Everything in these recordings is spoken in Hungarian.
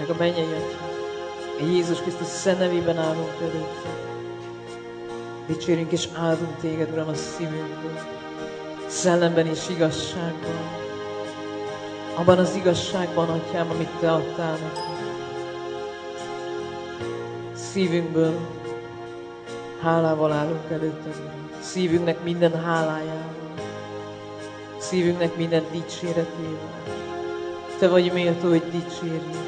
meg a mennyei Atyánk. Jézus Krisztus szent nevében állunk előtt. Dicsérünk és áldunk téged, Uram, a szívünkből. Szellemben és igazságban. Abban az igazságban, Atyám, amit te adtál nekünk. Szívünkből hálával állunk előtted, Uram. Szívünknek minden hálájával. Szívünknek minden dicséretével. Te vagy méltó, hogy dicsérjünk.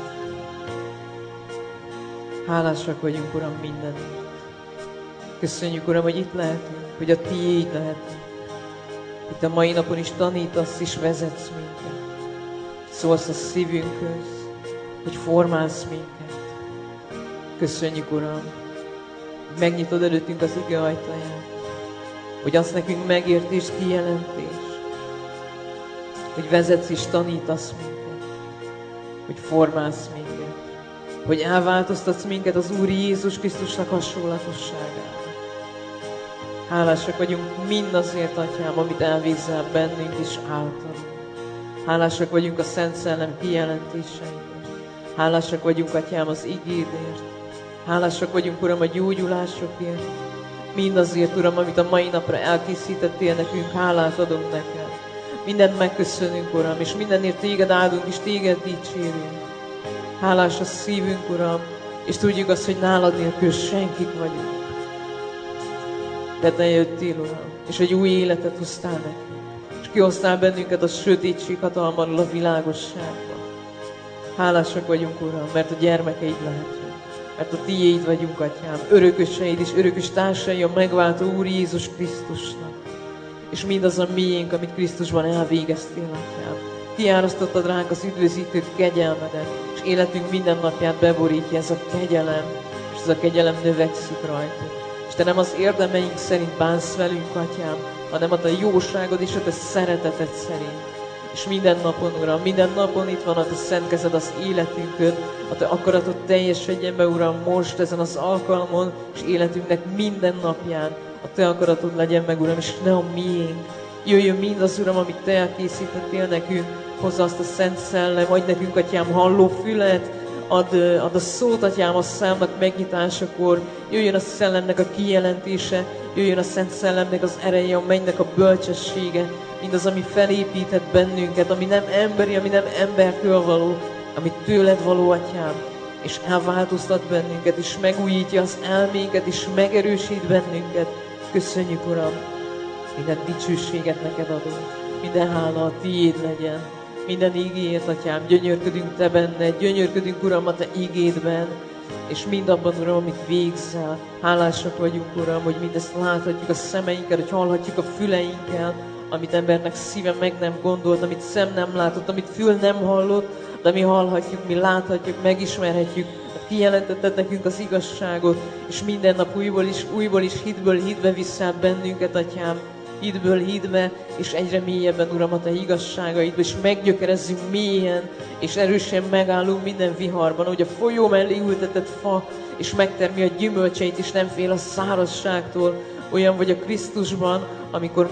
Hálásak vagyunk, Uram, mindenért. Köszönjük, Uram, hogy itt lehetünk, hogy a tiéd lehetünk. Itt a mai napon is tanítasz és vezetsz minket. Szólsz a szívünkhöz, hogy formálsz minket. Köszönjük, Uram, hogy megnyitod előttünk az ige ajtaját, hogy azt nekünk megértés, kijelentés, hogy vezetsz és tanítasz minket, hogy formálsz minket, hogy elváltoztatsz minket az Úr Jézus Krisztusnak hasonlatosságára. Hálásak vagyunk mindazért, Atyám, amit elvégzel bennünk és általunk. Hálásak vagyunk a Szent Szellem kijelentéseidért. Hálásak vagyunk, Atyám, az igédért. Hálásak vagyunk, Uram, a gyógyulásokért. Mindazért, Uram, amit a mai napra elkészítettél nekünk, hálát adunk neked. Mindent megköszönünk, Uram, és mindenért téged áldunk, és téged dicsérünk. Hálás a szívünk, Uram, és tudjuk azt, hogy nálad nélkül senkik vagyunk. De te jöttél, Uram, és egy új életet hoztál nekünk, és kihoztál bennünket a sötétség hatalmáról a világosságba. Hálásak vagyunk, Uram, mert a gyermekeid lehetünk, mert a tiéd vagyunk, Atyám, örököseid és örökös társai a megváltó Úr Jézus Krisztusnak. És mindaz a miénk, amit Krisztusban elvégeztél, Atyám. Ti árasztottad ránk az üdvözítő kegyelmedet, és életünk minden napját beborítja ez a kegyelem, és ez a kegyelem növekszik rajtunk. És te nem az érdemeink szerint bánsz velünk, Atyám, hanem a te jóságod és a te szereteted szerint. És minden napon, Uram, minden napon itt van a te szent kezed az életünkön, a te akaratod teljesedjen be, Uram, most ezen az alkalmon, és életünknek minden napján a te akaratod legyen meg, Uram, és ne a miénk. Jöjjön mindaz, Uram, amit te elkészítettél nekünk, hozza azt a Szent Szellem, adj nekünk, Atyám, halló fület, ad a szót, Atyám, a számnak megnyitásakor, jöjjön a Szellemnek a kijelentése, jöjjön a Szent Szellemnek az ereje, a mennynek a bölcsessége, mindaz, ami felépített bennünket, ami nem emberi, ami nem embertől való, ami tőled való, Atyám, és elváltoztat bennünket, és megújítja az elménket, és megerősít bennünket. Köszönjük, Uram, minden dicsőséget neked adunk, minden hála a tiéd legyen. Minden ígéért, Atyám, gyönyörködünk te benned, gyönyörködünk, Uram, a te ígédben, és mindabban, Uram, amit végzel. Hálásak vagyunk, Uram, hogy mindezt láthatjuk a szemeinkkel, hogy hallhatjuk a füleinkkel, amit embernek szíve meg nem gondolt, amit szem nem látott, amit fül nem hallott, de mi hallhatjuk, mi láthatjuk, megismerhetjük, kijelentetted nekünk az igazságot, és minden nap újból is hitből vissza bennünket, Atyám, hitből hitbe, és egyre mélyebben, Uram, a te igazságaidba, és meggyökerezzünk mélyen, és erősen megállunk minden viharban, hogy a folyó mellé ültetett fa, és megtermi a gyümölcseit, és nem fél a szárazságtól. Olyan vagy a Krisztusban, amikor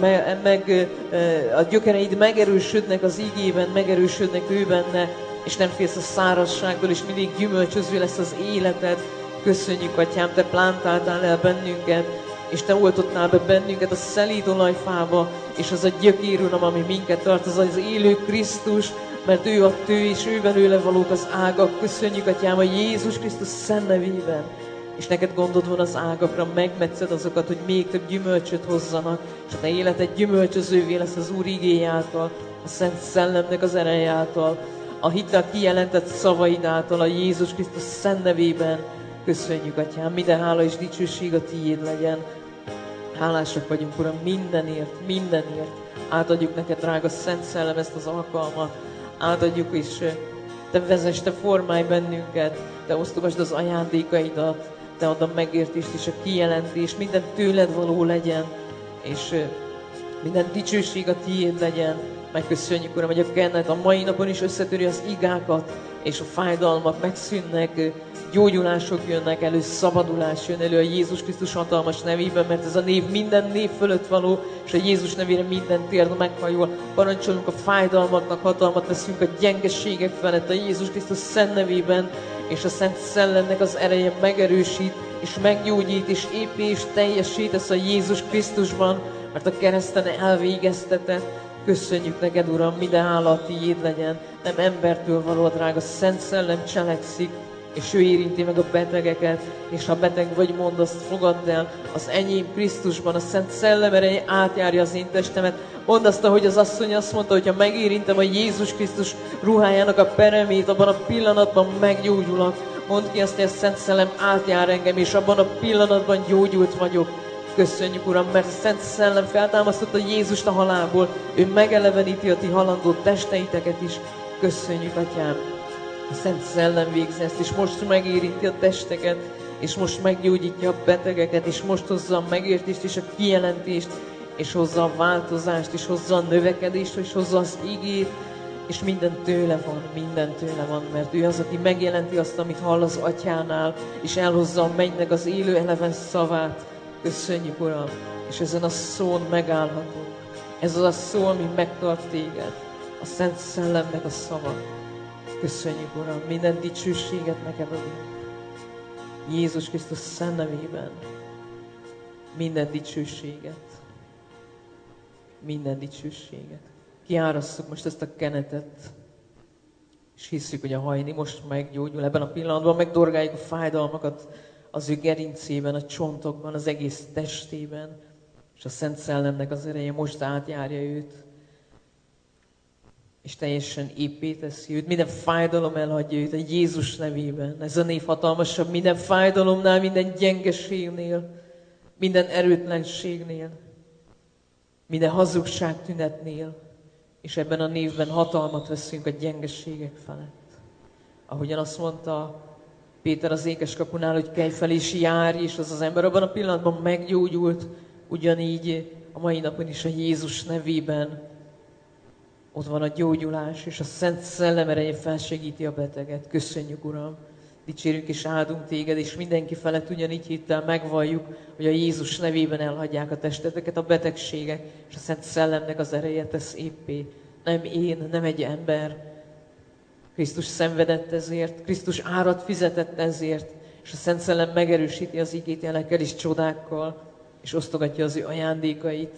a gyökereid megerősödnek az igében, megerősödnek ő benne, és nem félsz a szárazságtól, és mindig gyümölcsöző lesz az életed. Köszönjük, Atyám, te plántáltál el bennünket, és te oltottál be bennünket a szelíd olajfába, és az a gyökér, Uram, ami minket tart, az az élő Krisztus, mert ő a tő, és ő belőle valók az ágak. Köszönjük, Atyám, a Jézus Krisztus szent nevében. És neked gondod van az ágakra, megmetszed azokat, hogy még több gyümölcsöt hozzanak, és a te életed gyümölcsözővé lesz az Úr igéje által, a Szent Szellemnek az ereje által, a hittel kijelentett szavaid által, a Jézus Krisztus szent nevében. Köszönjük, Atyám, minden hála és dicsőség a tiéd legyen. Hálásak vagyunk, Uram, mindenért. Átadjuk neked, drága Szent Szellem, ezt az alkalmat. Átadjuk, és te vezess, te formálj bennünket, te osztogasd az ajándékaidat, te add a megértést és a kijelentést, minden tőled való legyen, és minden dicsőség a tiéd legyen. Megköszönjük, Uram, hogy a kenned a mai napon is összetöri az igákat, és a fájdalmak megszűnnek, gyógyulások jönnek elő, szabadulás jön elő a Jézus Krisztus hatalmas nevében, mert ez a név minden név fölött való, és a Jézus nevére minden térd meghajol. Parancsolunk a fájdalmaknak, hatalmat veszünk a gyengeségek felett a Jézus Krisztus szent nevében, és a Szent Szellemnek az ereje megerősít, és meggyógyít, és épít, és teljesítesz a Jézus Krisztusban, mert a kereszten elvégeztetett. Köszönjük neked, Uram, minden hála tiéd legyen, nem embertől való, a drága Szent Szellem cselekszik, és ő érinti meg a betegeket, és ha beteg vagy, mondd, azt fogadd el, az enyém Krisztusban, a Szent Szellem ereje átjárja az én testemet. Mondd azt, ahogy az asszony azt mondta, hogy ha megérintem a Jézus Krisztus ruhájának a peremét, abban a pillanatban meggyógyulok. Mondd ki azt, hogy a Szent Szellem átjár engem, és abban a pillanatban gyógyult vagyok. Köszönjük, Uram, mert a Szent Szellem feltámasztotta Jézust a halálból, ő megeleveníti a ti halandó testeiteket is. Köszönjük, Atyám! A Szent Szellem végzi ezt, és most megérinti a testeket, és most meggyógyítja a betegeket, és most hozza a megértést és a kijelentést, és hozza a változást, és hozza a növekedést, és hozza az igét, és minden tőle van, mert ő az, aki megjelenti azt, amit hall az Atyánál, és elhozza a mennynek az élő eleven szavát. Köszönjük, Uram, és ezen a szón megállhatunk. Ez az a szó, ami megtart téged, a Szent Szellemnek a szava. Köszönjük, Uram, minden dicsőséget neked adunk. Jézus Krisztus szent nevében minden dicsőséget. Minden dicsőséget. Kiárasszuk most ezt a kenetet, és hiszük, hogy a hajni most meggyógyul. Ebben a pillanatban megdorgáljuk a fájdalmakat az ő gerincében, a csontokban, az egész testében, és a Szent Szellemnek az ereje most átjárja őt, és teljesen éppé teszi őt. Minden fájdalom elhagyja őt a Jézus nevében. Ez a név hatalmasabb minden fájdalomnál, minden gyengeségnél, minden erőtlenségnél, minden hazugság tünetnél, és ebben a névben hatalmat veszünk a gyengeségek felett. Ahogyan azt mondta Péter az ékeskapunál, hogy kelj fel és járj, és az ember abban a pillanatban meggyógyult, ugyanígy a mai napon is a Jézus nevében ott van a gyógyulás, és a Szent Szellem ereje felsegíti a beteget. Köszönjük, Uram! Dicsérünk és áldunk téged, és mindenki felett ugyanígy hittel megvalljuk, hogy a Jézus nevében elhagyják a testeteket a betegségek, és a Szent Szellemnek az ereje tesz éppé. Nem én, nem egy ember. Krisztus szenvedett ezért, Krisztus árat fizetett ezért, és a Szent Szellem megerősíti az igét jelekkel és csodákkal, és osztogatja az ő ajándékait.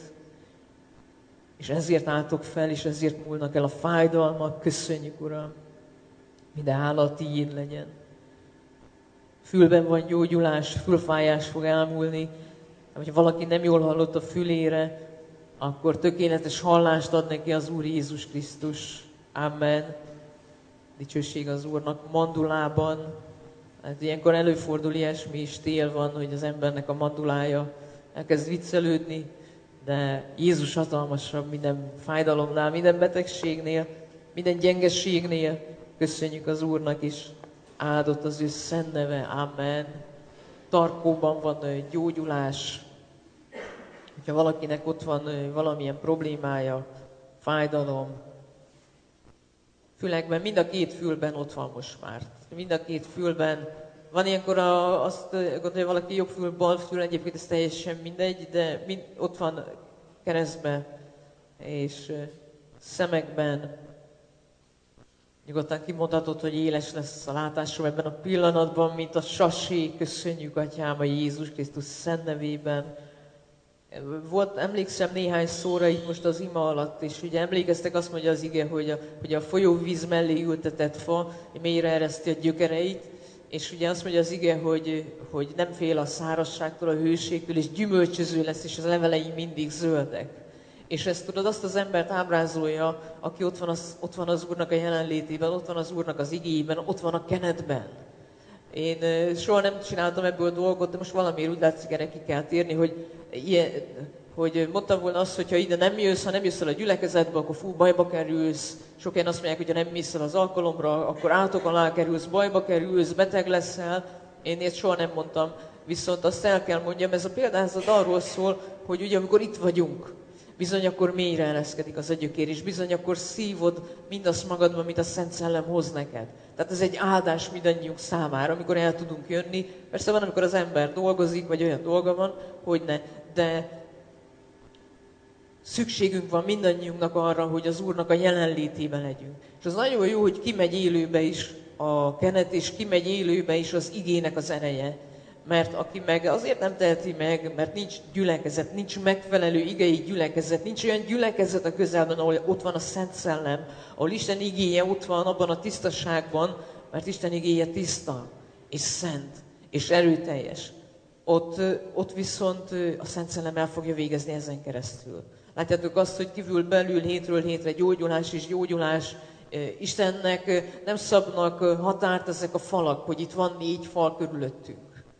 És ezért álltok fel, és ezért múlnak el a fájdalmak. Köszönjük, Uram! Minden hála a tiéd legyen. Fülben van gyógyulás, fülfájás fog elmúlni. Ha valaki nem jól hallott a fülére, akkor tökéletes hallást ad neki az Úr Jézus Krisztus. Amen. Dicsőség az Úrnak. Mandulában, hát ilyenkor előfordul ilyesmi is, tél van, hogy az embernek a mandulája elkezd viccelődni, de Jézus hatalmasabb minden fájdalomnál, minden betegségnél, minden gyengeségnél. Köszönjük az Úrnak is. Áldott az ő szent neve. Amen. Tarkóban van gyógyulás. Ha valakinek ott van valamilyen problémája, fájdalom, fülekben, mind a két fülben ott van most már. Mind a két fülben. Van ilyenkor azt gondolja valaki jobb fül, bal fül, egyébként ez teljesen mindegy, de ott van keresztben és szemekben. Nyugodtan kimondhatod, hogy éles lesz a látásom ebben a pillanatban, mint a sasé. Köszönjük, Atyám, a Jézus Krisztus szent nevében. Emlékszem néhány szóra itt most az ima alatt, és ugye emlékeztek, azt mondja az ige, hogy a folyóvíz mellé ültetett fa mélyre ereszti a gyökereit, és ugye azt mondja az ige, hogy nem fél a szárazságtól, a hőségtől, és gyümölcsöző lesz, és az levelei mindig zöldek. És ezt tudod, azt az embert ábrázolja, aki ott van az Úrnak a jelenlétében, ott van az Úrnak az igéjében, ott van a kenetben. Én soha nem csináltam ebből dolgot, de most valamiért úgy látszik, erre ki kell térni, hogy mondtam volna azt, hogy ha ide nem jössz, ha nem jössz el a gyülekezetbe, akkor bajba kerülsz. Sok helyen azt mondják, hogy ha nem mész el az alkalomra, akkor átok alá kerülsz, bajba kerülsz, beteg leszel. Én ilyet soha nem mondtam, viszont azt el kell mondjam, ez a példázat arról szól, hogy ugye amikor itt vagyunk, bizony akkor mélyre ereszkedik az a gyökér, és bizony akkor szívod mindazt magadban, amit a Szent Szellem hoz neked. Tehát ez egy áldás mindannyiunk számára, amikor el tudunk jönni. Persze van, amikor az ember dolgozik, vagy olyan dolga van, hogy ne, de szükségünk van mindannyiunknak arra, hogy az Úrnak a jelenlétében legyünk. És az nagyon jó, hogy kimegy élőbe is a kenet, és kimegy élőbe is az igének az ereje. Mert aki meg azért nem teheti meg, mert nincs gyülekezet, nincs megfelelő igei gyülekezet, nincs olyan gyülekezet a közelben, ahol ott van a Szent Szellem, ahol Isten igéje ott van abban a tisztaságban, mert Isten igéje tiszta, és szent, és erőteljes. Ott viszont a Szent Szellem el fogja végezni ezen keresztül. Látjátok azt, hogy kívül belül hétről hétre gyógyulás és gyógyulás. Istennek nem szabnak határt ezek a falak, hogy itt van 4 fal körülöttünk.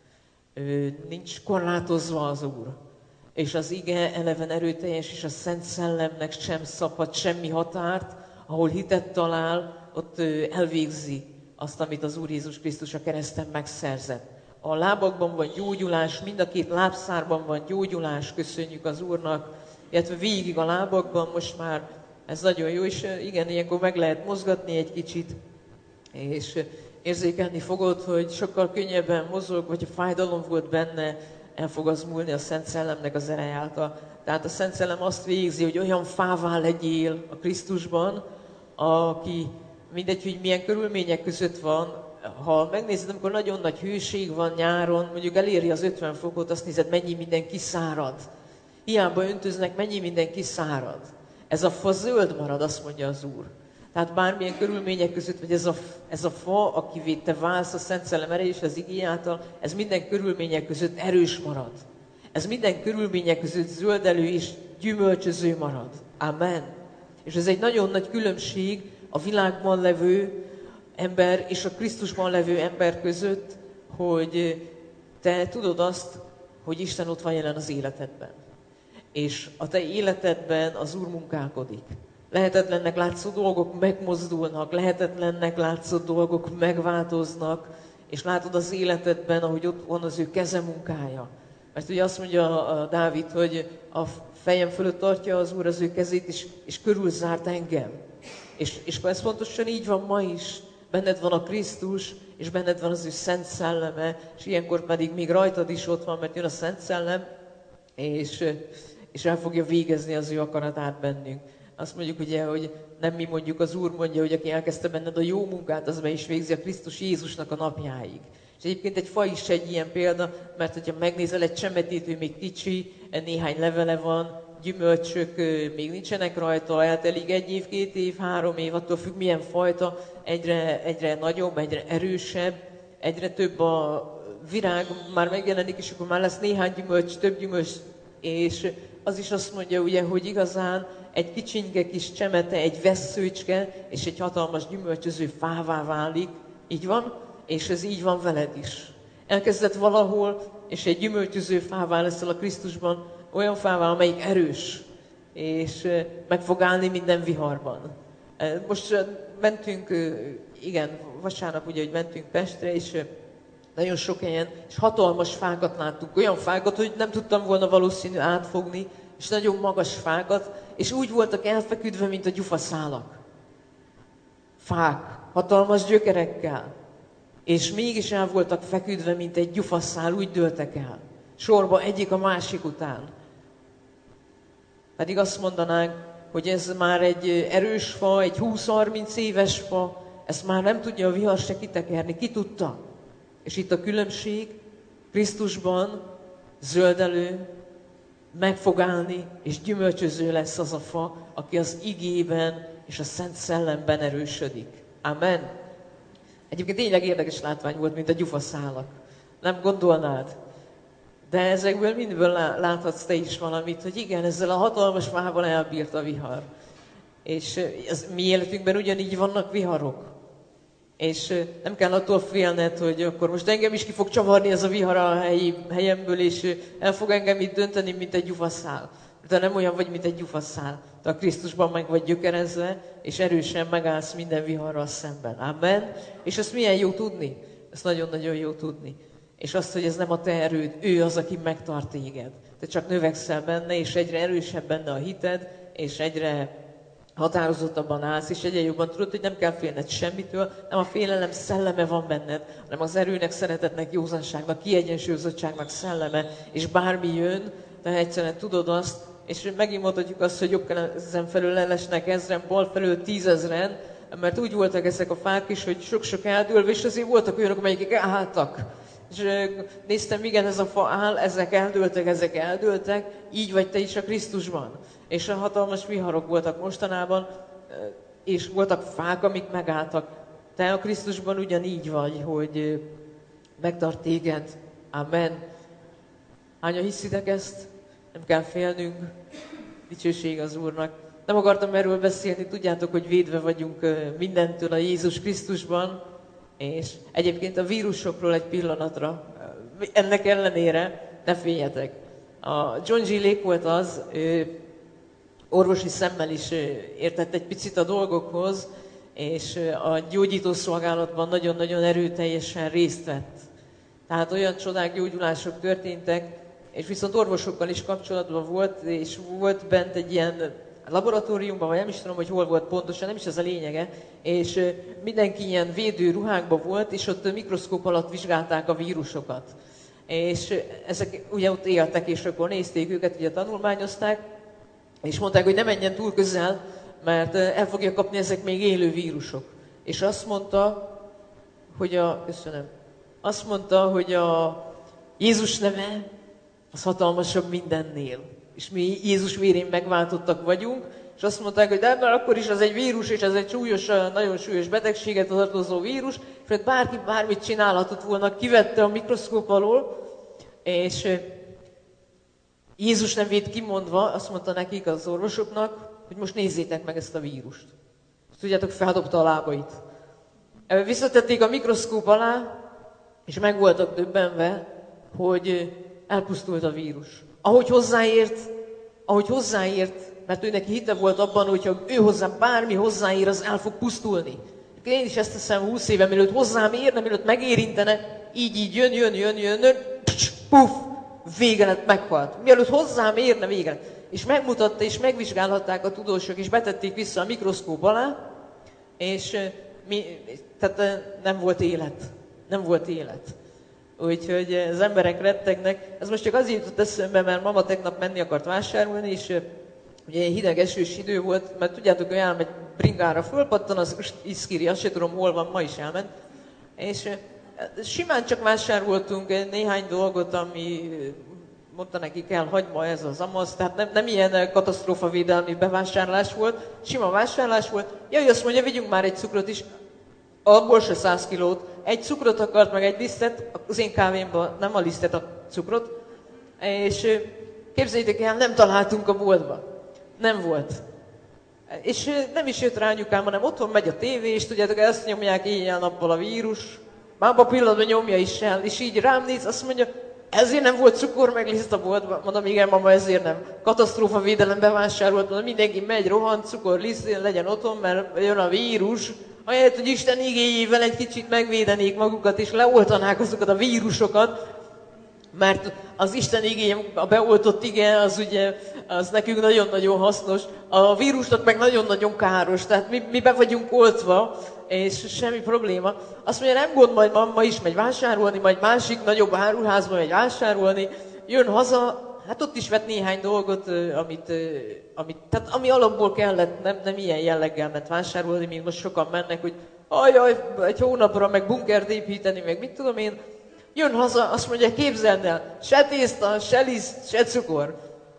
Nincs korlátozva az Úr. És az ige eleven erőteljes, és a Szent Szellemnek sem szabhat semmi határt, ahol hitet talál, ott elvégzi azt, amit az Úr Jézus Krisztus a kereszten megszerzett. A lábakban van gyógyulás, mind a 2 lábszárban van gyógyulás, köszönjük az Úrnak, illetve végig a lábakban most már ez nagyon jó, és igen, ilyenkor meg lehet mozgatni egy kicsit, és érzékelni fogod, hogy sokkal könnyebben mozog, vagy ha fájdalom volt benne, el fog az múlni a Szent Szellemnek az ereje által. Tehát a Szent Szellem azt végzi, hogy olyan fává legyél a Krisztusban, aki mindegy, hogy milyen körülmények között van. Ha megnézed, amikor nagyon nagy hőség van nyáron, mondjuk eléri az 50 fokot, azt nézed, mennyi minden kiszárad. Hiába öntöznek, mennyi minden kiszárad. Ez a fa zöld marad, azt mondja az Úr. Tehát bármilyen körülmények között, vagy ez a fa, akivé te válsz a Szent Szellem erejé és az igé által, ez minden körülmények között erős marad. Ez minden körülmények között zöldelő és gyümölcsöző marad. Amen. És ez egy nagyon nagy különbség a világban levő ember és a Krisztusban levő ember között, hogy te tudod azt, hogy Isten ott van jelen az életedben. És a te életedben az Úr munkálkodik. Lehetetlennek látszó dolgok megmozdulnak, lehetetlennek látszó dolgok megváltoznak, és látod az életedben, ahogy ott van az ő keze munkája. Mert ugye azt mondja a Dávid, hogy a fejem fölött tartja az Úr az ő kezét, és körülzárt engem. És ez pontosan így van ma is. Benned van a Krisztus, és benned van az ő Szent Szelleme, és ilyenkor pedig még rajtad is ott van, mert jön a Szent Szellem, és el fogja végezni az ő akaratát bennünk. Azt mondjuk ugye, hogy nem mi mondjuk, az Úr mondja, hogy aki elkezdte benned a jó munkát, az be is végzi a Krisztus Jézusnak a napjáig. És egyébként egy fa is egy ilyen példa, mert hogyha megnézel egy csemetét, ő még kicsi, néhány levele van, gyümölcsök még nincsenek rajta, eltelik 1 év, 2 év, 3 év, attól függ milyen fajta, egyre nagyobb, egyre erősebb, egyre több a virág, már megjelenik, és akkor már lesz néhány gyümölcs, több gyümölcs, és az is azt mondja ugye, hogy igazán egy kicsinke kis csemete, egy vesszőcske, és egy hatalmas gyümölcsöző fává válik, így van, és ez így van veled is. Elkezdett valahol, és egy gyümölcsöző fává leszel a Krisztusban, olyan fává, amelyik erős, és meg fog állni minden viharban. Most mentünk, igen, vasárnap ugye, hogy mentünk Pestre, és nagyon sok helyen, és hatalmas fákat láttunk, olyan fákat, hogy nem tudtam volna valószínű átfogni, és nagyon magas fákat, és úgy voltak elfeküdve, mint a gyufaszálak. Fák, hatalmas gyökerekkel, és mégis el voltak feküdve, mint egy gyufaszál, úgy dőltek el. Sorba egyik a másik után. Pedig azt mondanánk, hogy ez már egy erős fa, egy 20-30 éves fa, ezt már nem tudja a vihar se kitekerni. Ki tudta? És itt a különbség, Krisztusban zöldelő, meg fog állni, és gyümölcsöző lesz az a fa, aki az igében és a Szent Szellemben erősödik. Amen. Egyébként tényleg érdekes látvány volt, mint a gyufaszálak. Nem gondolnád? De ezekből mindből láthatsz te is valamit, hogy igen, ezzel a hatalmas fával elbírt a vihar. És mi életünkben ugyanígy vannak viharok. És nem kell attól félned, hogy akkor most engem is ki fog csavarni ez a vihar a helyemből, és el fog engem itt dönteni, mint egy gyufaszál. De nem olyan vagy, mint egy gyufaszál. De a Krisztusban meg vagy gyökerezve, és erősen megállsz minden viharral szemben. Amen. És ezt milyen jó tudni? Ezt nagyon-nagyon jó tudni. És azt, hogy ez nem a te erőd, ő az, aki megtart téged. Te csak növekszel benne, és egyre erősebb benne a hited, és egyre határozottabban állsz, és egyre jobban tudod, hogy nem kell félned semmitől, nem a félelem szelleme van benned, hanem az erőnek, szeretetnek, józanságnak, kiegyensúlyozottságnak szelleme, és bármi jön, de egyszerűen tudod azt, és megint mondhatjuk azt, hogy jobb kezen felől elesnek 1000, bal felől 10 000, mert úgy voltak ezek a fák is, hogy sok-sok eldőlve, és azért voltak olyanok, amelyek álltak. És néztem, igen, ez a fa áll, ezek eldőltek, így vagy te is a Krisztusban. És a hatalmas viharok voltak mostanában, és voltak fák, amik megálltak. Te a Krisztusban ugyanígy vagy, hogy megtart téged. Amen. Hányan hiszitek ezt? Nem kell félnünk. Dicsőség az Úrnak. Nem akartam erről beszélni, tudjátok, hogy védve vagyunk mindentől a Jézus Krisztusban, és egyébként a vírusokról egy pillanatra, ennek ellenére ne féljetek. A John G. Lake volt az, orvosi szemmel is értett egy picit a dolgokhoz, és a gyógyító szolgálatban nagyon-nagyon erőteljesen részt vett. Tehát olyan csodák, gyógyulások történtek, és viszont orvosokkal is kapcsolatban volt, és volt bent egy ilyen laboratóriumban, vagy nem is tudom, hogy hol volt pontosan, nem is ez a lényege, és mindenki ilyen védő ruhákban volt, és ott mikroszkóp alatt vizsgálták a vírusokat. És ezek ugye ott éltek, és akkor nézték őket, ugye tanulmányozták, és mondták, hogy ne menjen túl közel, mert el fogja kapni ezek még élő vírusok. És azt mondta, hogy a Jézus neve az hatalmasabb mindennél. És mi Jézus vérén megváltottak vagyunk, és azt mondták, hogy de ebben akkor is az egy vírus, és ez egy súlyos, nagyon súlyos betegséget tartozó vírus, és bárki bármit csinálhatott volna, kivette a mikroszkóp alól, és Jézus nevét kimondva azt mondta nekik, az orvosoknak, hogy most nézzétek meg ezt a vírust. Tudjátok, feldobta a lábait. Visszatették a mikroszkóp alá, és meg voltak döbbenve, hogy elpusztult a vírus. Ahogy hozzáért, mert ő neki hite volt abban, hogyha ő hozzám bármi hozzáér, az el fog pusztulni. Én is ezt teszem 20 éve, mielőtt hozzám érne, mielőtt megérintene, így jön, puff, vége lett, meghalt. Mielőtt hozzám érne, vége lett. És megmutatta, és megvizsgálhatták a tudósok, és betették vissza a mikroszkóp alá, és tehát nem volt élet. Úgyhogy az emberek rettegnek. Ez most csak azért jutott eszembe, mert mama tegnap menni akart vásárolni, és ugye hideg esős idő volt, mert tudjátok, hogy elmegy bringára, fölpattan, az iszkiri, azt sem tudom, hol van, ma is elment. És simán csak vásároltunk néhány dolgot, ami mondta neki kell hagyma, ez az amasz, tehát nem ilyen katasztrófavédelmi bevásárlás volt, sima vásárlás volt. Jaj, azt mondja, vigyünk már egy cukrot is, abból se 100 kilót. Egy cukrot akart, meg egy lisztet, az én kávémban nem a lisztet, a cukrot. És képzeljétek el, nem találtunk a boltba. Nem volt. És nem is jött rá anyukám, hanem otthon megy a tévé, és tudjátok, ezt nyomják éjjel-nappal a vírus. Már abban a pillanatban nyomja is el, és így rám néz, azt mondja, ezért nem volt cukor meg liszt a boltban. Mondom, igen, mama, ezért nem. Katasztrófa védelem bevásárolt, mondom, mindenki megy, rohant, cukor, liszt, legyen otthon, mert jön a vírus. Ahelyett, hogy Isten igéjével egy kicsit megvédenék magukat, és leoltanák azokat a vírusokat, mert az Isten igéje, a beoltott ige, az ugye, az nekünk nagyon-nagyon hasznos, a vírusnak meg nagyon-nagyon káros, tehát mi be vagyunk oltva, és semmi probléma. Azt mondja, nem gond, majd mamma is megy vásárolni, majd másik nagyobb áruházba megy vásárolni, jön haza, hát ott is vett néhány dolgot, tehát ami alapból kellett, nem ilyen jelleggel ment vásárolni, mint most sokan mennek, hogy ajaj, egy hónapra meg bunkert építeni, meg mit tudom én. Jön haza, azt mondja, képzeld el, se tészta, se liszt, se cukor.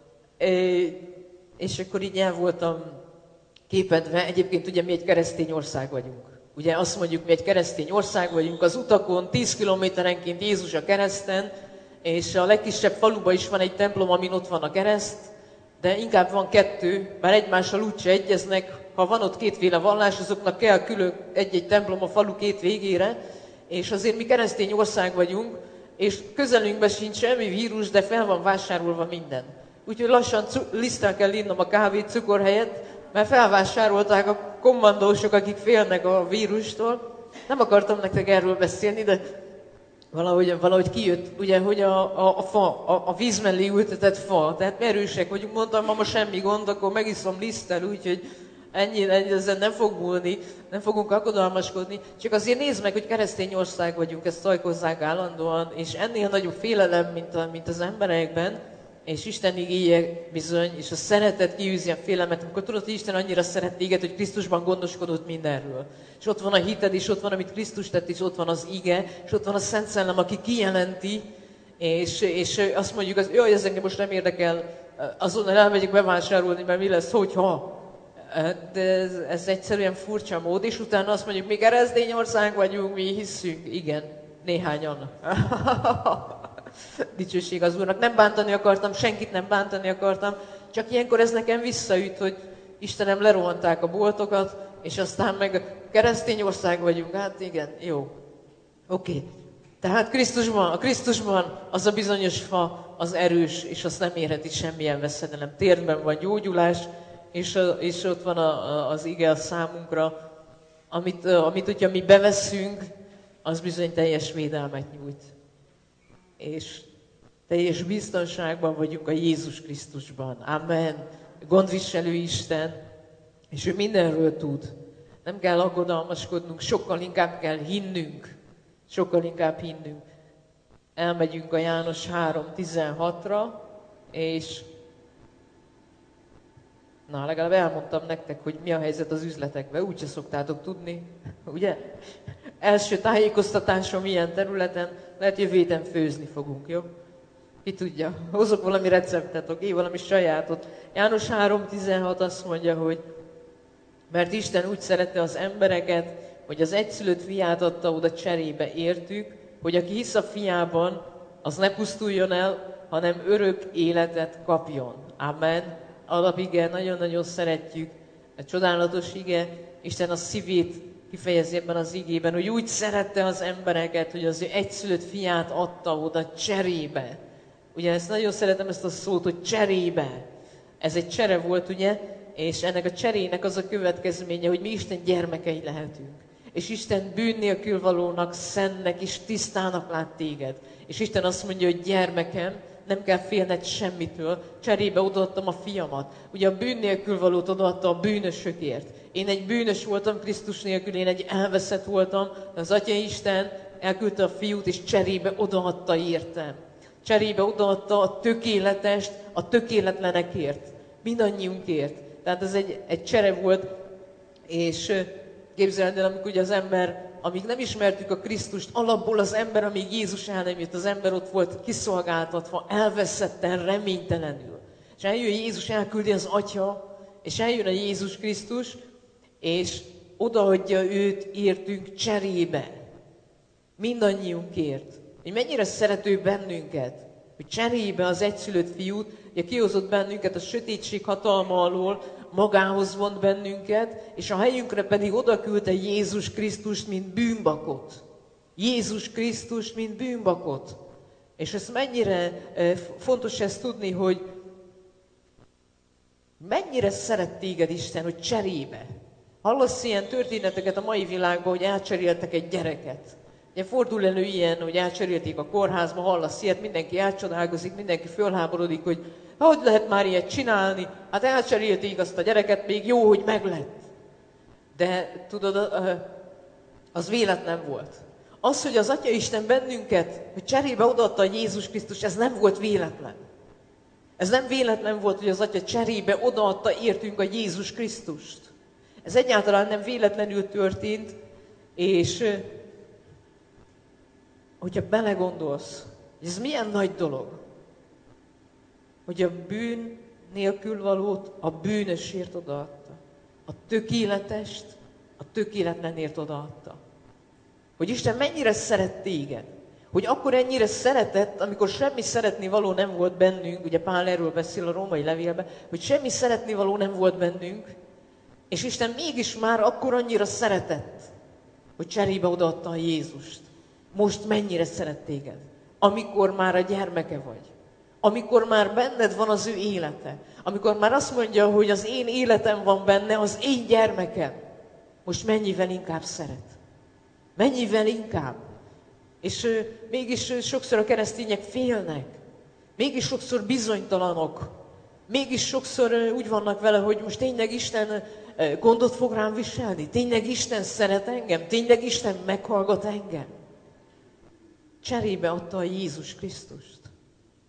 És akkor így el voltam képedve. Egyébként ugye mi egy keresztény ország vagyunk. Ugye azt mondjuk, mi egy keresztény ország vagyunk, az utakon 10 kilométerenként Jézus a kereszten, és a legkisebb faluban is van egy templom, amin ott van a kereszt, de inkább van 2, mert egymással úgyse egyeznek. Ha van ott kétféle vallás, azoknak kell külön egy-egy templom a falu két végére, és azért mi keresztény ország vagyunk, és közelünkben sincs semmi vírus, de fel van vásárolva minden. Úgyhogy lassan liszttel kell innom a kávét cukor helyett, mert felvásárolták a kommandósok, akik félnek a vírustól. Nem akartam nektek erről beszélni, de valahogy kijött, ugye, hogy a fa, a víz mellé ültetett fa. Tehát mi erősek vagyunk, mondtam, mama, semmi gond, akkor megiszom liszttel, úgyhogy ennyi ezen nem fog múlni, nem fogunk aggodalmaskodni. Csak azért nézd meg, hogy keresztény ország vagyunk, ezt tajkozzák állandóan, és ennél nagyobb félelem, mint az emberekben. És Isten igéje bizony, és a szeretet kiűzi a félelmet, amikor tudod, hogy Isten annyira szeret téged, hogy Krisztusban gondoskodott mindenről. És ott van a hited, és ott van, amit Krisztus tett, és ott van az ige, és ott van a Szent Szellem, aki kijelenti, és azt mondjuk, jaj, ez engem most nem érdekel, azonnal elmegyek bevásárolni, mert mi lesz, hogyha. De ez egyszerűen furcsa mód, és utána azt mondjuk, mi keresztény ország vagyunk, mi hiszünk. Igen, néhányan. Dicsőség az Úrnak. Nem bántani akartam, senkit nem bántani akartam, csak ilyenkor ez nekem visszaüt, hogy Istenem, lerohanták a boltokat, és aztán meg keresztény ország vagyunk. Hát igen, jó. Oké. Tehát Krisztusban az a bizonyos fa, az erős, és azt nem érheti semmilyen veszedelem. Térdben van gyógyulás, és ott van az ige a számunkra, amit hogyha mi beveszünk, az bizony teljes védelmet nyújt. És teljes biztonságban vagyunk a Jézus Krisztusban. Amen. Gondviselő Isten, és ő mindenről tud. Nem kell aggodalmaskodnunk, sokkal inkább kell hinnünk. Sokkal inkább hinnünk. Elmegyünk a János 3:16-ra, és legalább elmondtam nektek, hogy mi a helyzet az üzletekben, úgyse szoktátok tudni, ugye? Első tájékoztatásom ilyen területen, lehet jövő héten főzni fogunk, jó? Ki tudja, hozok valami receptet, oké? Valami sajátot. János 3:16 azt mondja, hogy mert Isten úgy szerette az embereket, hogy az egyszülött fiát adta oda cserébe értük, hogy aki hisz a fiában, az ne pusztuljon el, hanem örök életet kapjon. Amen. Alapige, nagyon-nagyon szeretjük. A csodálatos ige, Isten a szívét kifejezi ebben az igében, hogy úgy szerette az embereket, hogy az ő egyszülött fiát adta oda cserébe. Ugye ezt nagyon szeretem ezt a szót, hogy cserébe. Ez egy csere volt, ugye? És ennek a cserének az a következménye, hogy mi Isten gyermekei lehetünk. És Isten bűn nélkül valónak, szentnek és tisztának lát téged. És Isten azt mondja, hogy gyermekem, nem kell félned semmitől, cserébe odaadtam a fiamat. Ugye a bűn nélkül valót odaadta a bűnösökért. Én egy bűnös voltam Krisztus nélkül, én egy elveszett voltam, de az Atya Isten elküldte a fiút, és cserébe odaadta értem. Cserébe odaadta a tökéletest a tökéletlenekért. Mindannyiunkért. Tehát ez egy csere volt, és képzeld el, amikor ugye az ember, amíg nem ismertük a Krisztust, alapból az ember, amíg Jézus el nem jött, az ember ott volt kiszolgáltatva, elveszetten, reménytelenül. És eljön Jézus, elküldi az Atya, és eljön a Jézus Krisztus, és odaadja őt értünk cserébe. Mindannyiunkért. Hogy mennyire szerető bennünket, hogy cserébe az egyszülött fiút, ugye kihozott bennünket a sötétség hatalma alól, magához vont bennünket, és a helyünkre pedig odaküldte Jézus Krisztust, mint bűnbakot. Jézus Krisztust, mint bűnbakot. És ez mennyire fontos ezt tudni, hogy mennyire szeret téged Isten, hogy cserébe. Hallasz ilyen történeteket a mai világban, hogy elcseréltek egy gyereket. Ugye fordul elő ilyen, hogy elcserélték a kórházba, hallasz ilyet, mindenki elcsodálkozik, mindenki fölháborodik, hogy lehet már ilyet csinálni? Hát elcserélték azt a gyereket, még jó, hogy meglett. De tudod, az véletlen volt. Az, hogy az Atya Isten bennünket, hogy cserébe odaadta Jézus Krisztus, ez nem volt véletlen. Ez nem véletlen volt, hogy az Atya cserébe odaadta értünk a Jézus Krisztust. Ez egyáltalán nem véletlenül történt, és hogyha belegondolsz, hogy ez milyen nagy dolog, hogy a bűn nélkül valót a bűnösért odaadta. A tökéletest a tökéletlenért odaadta. Hogy Isten mennyire szeret téged. Hogy akkor ennyire szeretett, amikor semmi szeretnivaló nem volt bennünk, ugye Pál erről beszél a római levélben, hogy semmi szeretnivaló nem volt bennünk, és Isten mégis már akkor annyira szeretett, hogy cserébe odaadta a Jézust. Most mennyire szeret téged, amikor már a gyermeke vagy. Amikor már benned van az ő élete. Amikor már azt mondja, hogy az én életem van benne, az én gyermekem. Most mennyivel inkább szeret. Mennyivel inkább. És mégis sokszor a keresztények félnek. Mégis sokszor bizonytalanok. Mégis sokszor úgy vannak vele, hogy most tényleg Isten gondot fog rám viselni. Tényleg Isten szeret engem. Tényleg Isten meghallgat engem. Cserébe adta a Jézus Krisztust.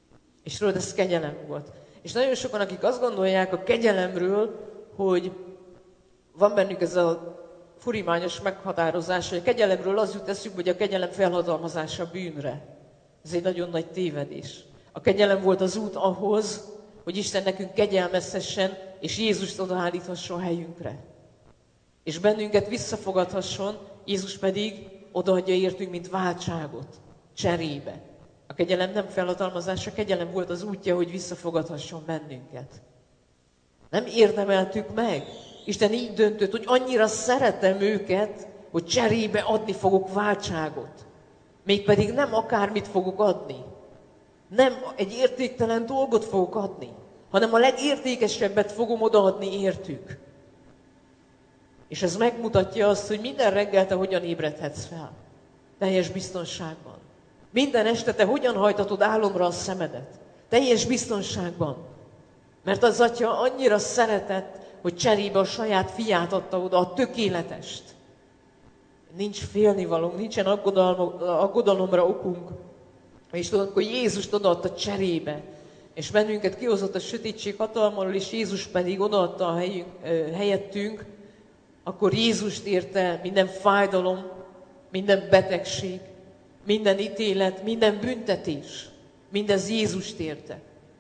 És tudod, ez kegyelem volt. És nagyon sokan, akik azt gondolják a kegyelemről, hogy van bennük ez a furimányos meghatározás, hogy a kegyelemről az jut eszükbe, hogy a kegyelem felhatalmazása a bűnre. Ez egy nagyon nagy tévedés. A kegyelem volt az út ahhoz, hogy Isten nekünk kegyelmezhessen, és Jézust odaállíthasson helyünkre. És bennünket visszafogadhasson, Jézus pedig odaadja értünk, mint váltságot, cserébe. A kegyelem nem felhatalmazás, a kegyelem volt az útja, hogy visszafogadhasson bennünket. Nem érdemeltük meg. Isten így döntött, hogy annyira szeretem őket, hogy cserébe adni fogok váltságot. Mégpedig nem akármit fogok adni. Nem egy értéktelen dolgot fogok adni, hanem a legértékesebbet fogom odaadni értük. És ez megmutatja azt, hogy minden reggel te hogyan ébredhetsz fel. Teljes biztonságban. Minden este te hogyan hajtatod álomra a szemedet. Teljes biztonságban. Mert az Atya annyira szeretett, hogy cserébe a saját fiát adta oda, a tökéletest. Nincs félnivalónk, nincsen aggodalomra okunk. És tudod, hogy Jézust odaadta cserébe, és bennünket kihozott a sötétség hatalmáról, és Jézus pedig odaadta a helyettünk, akkor Jézust érte minden fájdalom, minden betegség, minden ítélet, minden büntetés. Mindez Jézust érte.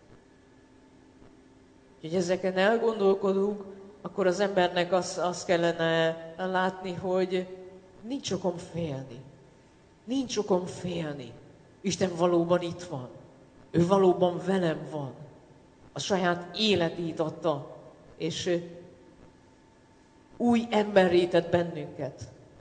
Úgyhogy ezeken elgondolkodunk, akkor az embernek azt kellene látni, hogy nincs okom félni. Nincs okom félni. Isten valóban itt van. Ő valóban velem van. A saját életét adta, és új emberré tett bennünket.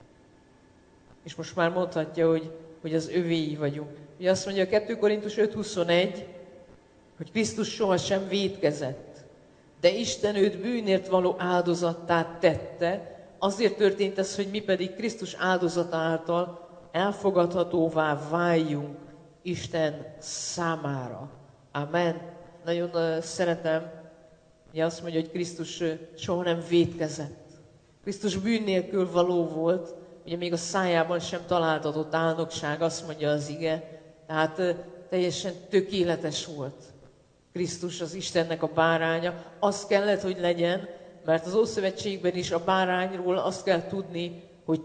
És most már mondhatja, hogy az övéi vagyunk. Ugye azt mondja a 2 Korintus 5:21, hogy Krisztus sohasem vétkezett, de Isten őt bűnért való áldozattá tette, azért történt ez, hogy mi pedig Krisztus áldozata által elfogadhatóvá váljunk Isten számára. Amen. Nagyon szeretem, hogy azt mondja, hogy Krisztus soha nem vétkezett. Krisztus bűn nélkül való volt, ugye még a szájában sem találtatott álnokság, azt mondja az ige, tehát teljesen tökéletes volt. Krisztus az Istennek a báránya, az kellett, hogy legyen, mert az Ószövetségben is a bárányról azt kell tudni, hogy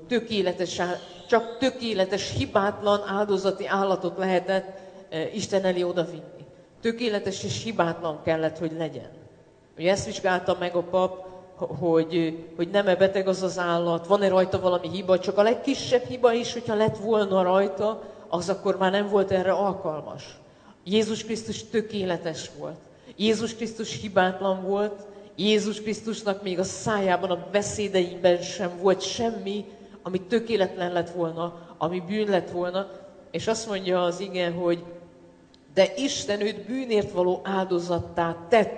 csak tökéletes, hibátlan áldozati állatot lehetett Isten elé odavinni. Tökéletes és hibátlan kellett, hogy legyen. Ugye ezt vizsgálta meg a pap, hogy nem-e beteg az az állat, van-e rajta valami hiba, csak a legkisebb hiba is, hogyha lett volna rajta, az akkor már nem volt erre alkalmas. Jézus Krisztus tökéletes volt. Jézus Krisztus hibátlan volt. Jézus Krisztusnak még a szájában, a beszédeiben sem volt semmi, ami tökéletlen lett volna, ami bűn lett volna. És azt mondja az ige, hogy de Isten őt bűnért való áldozattá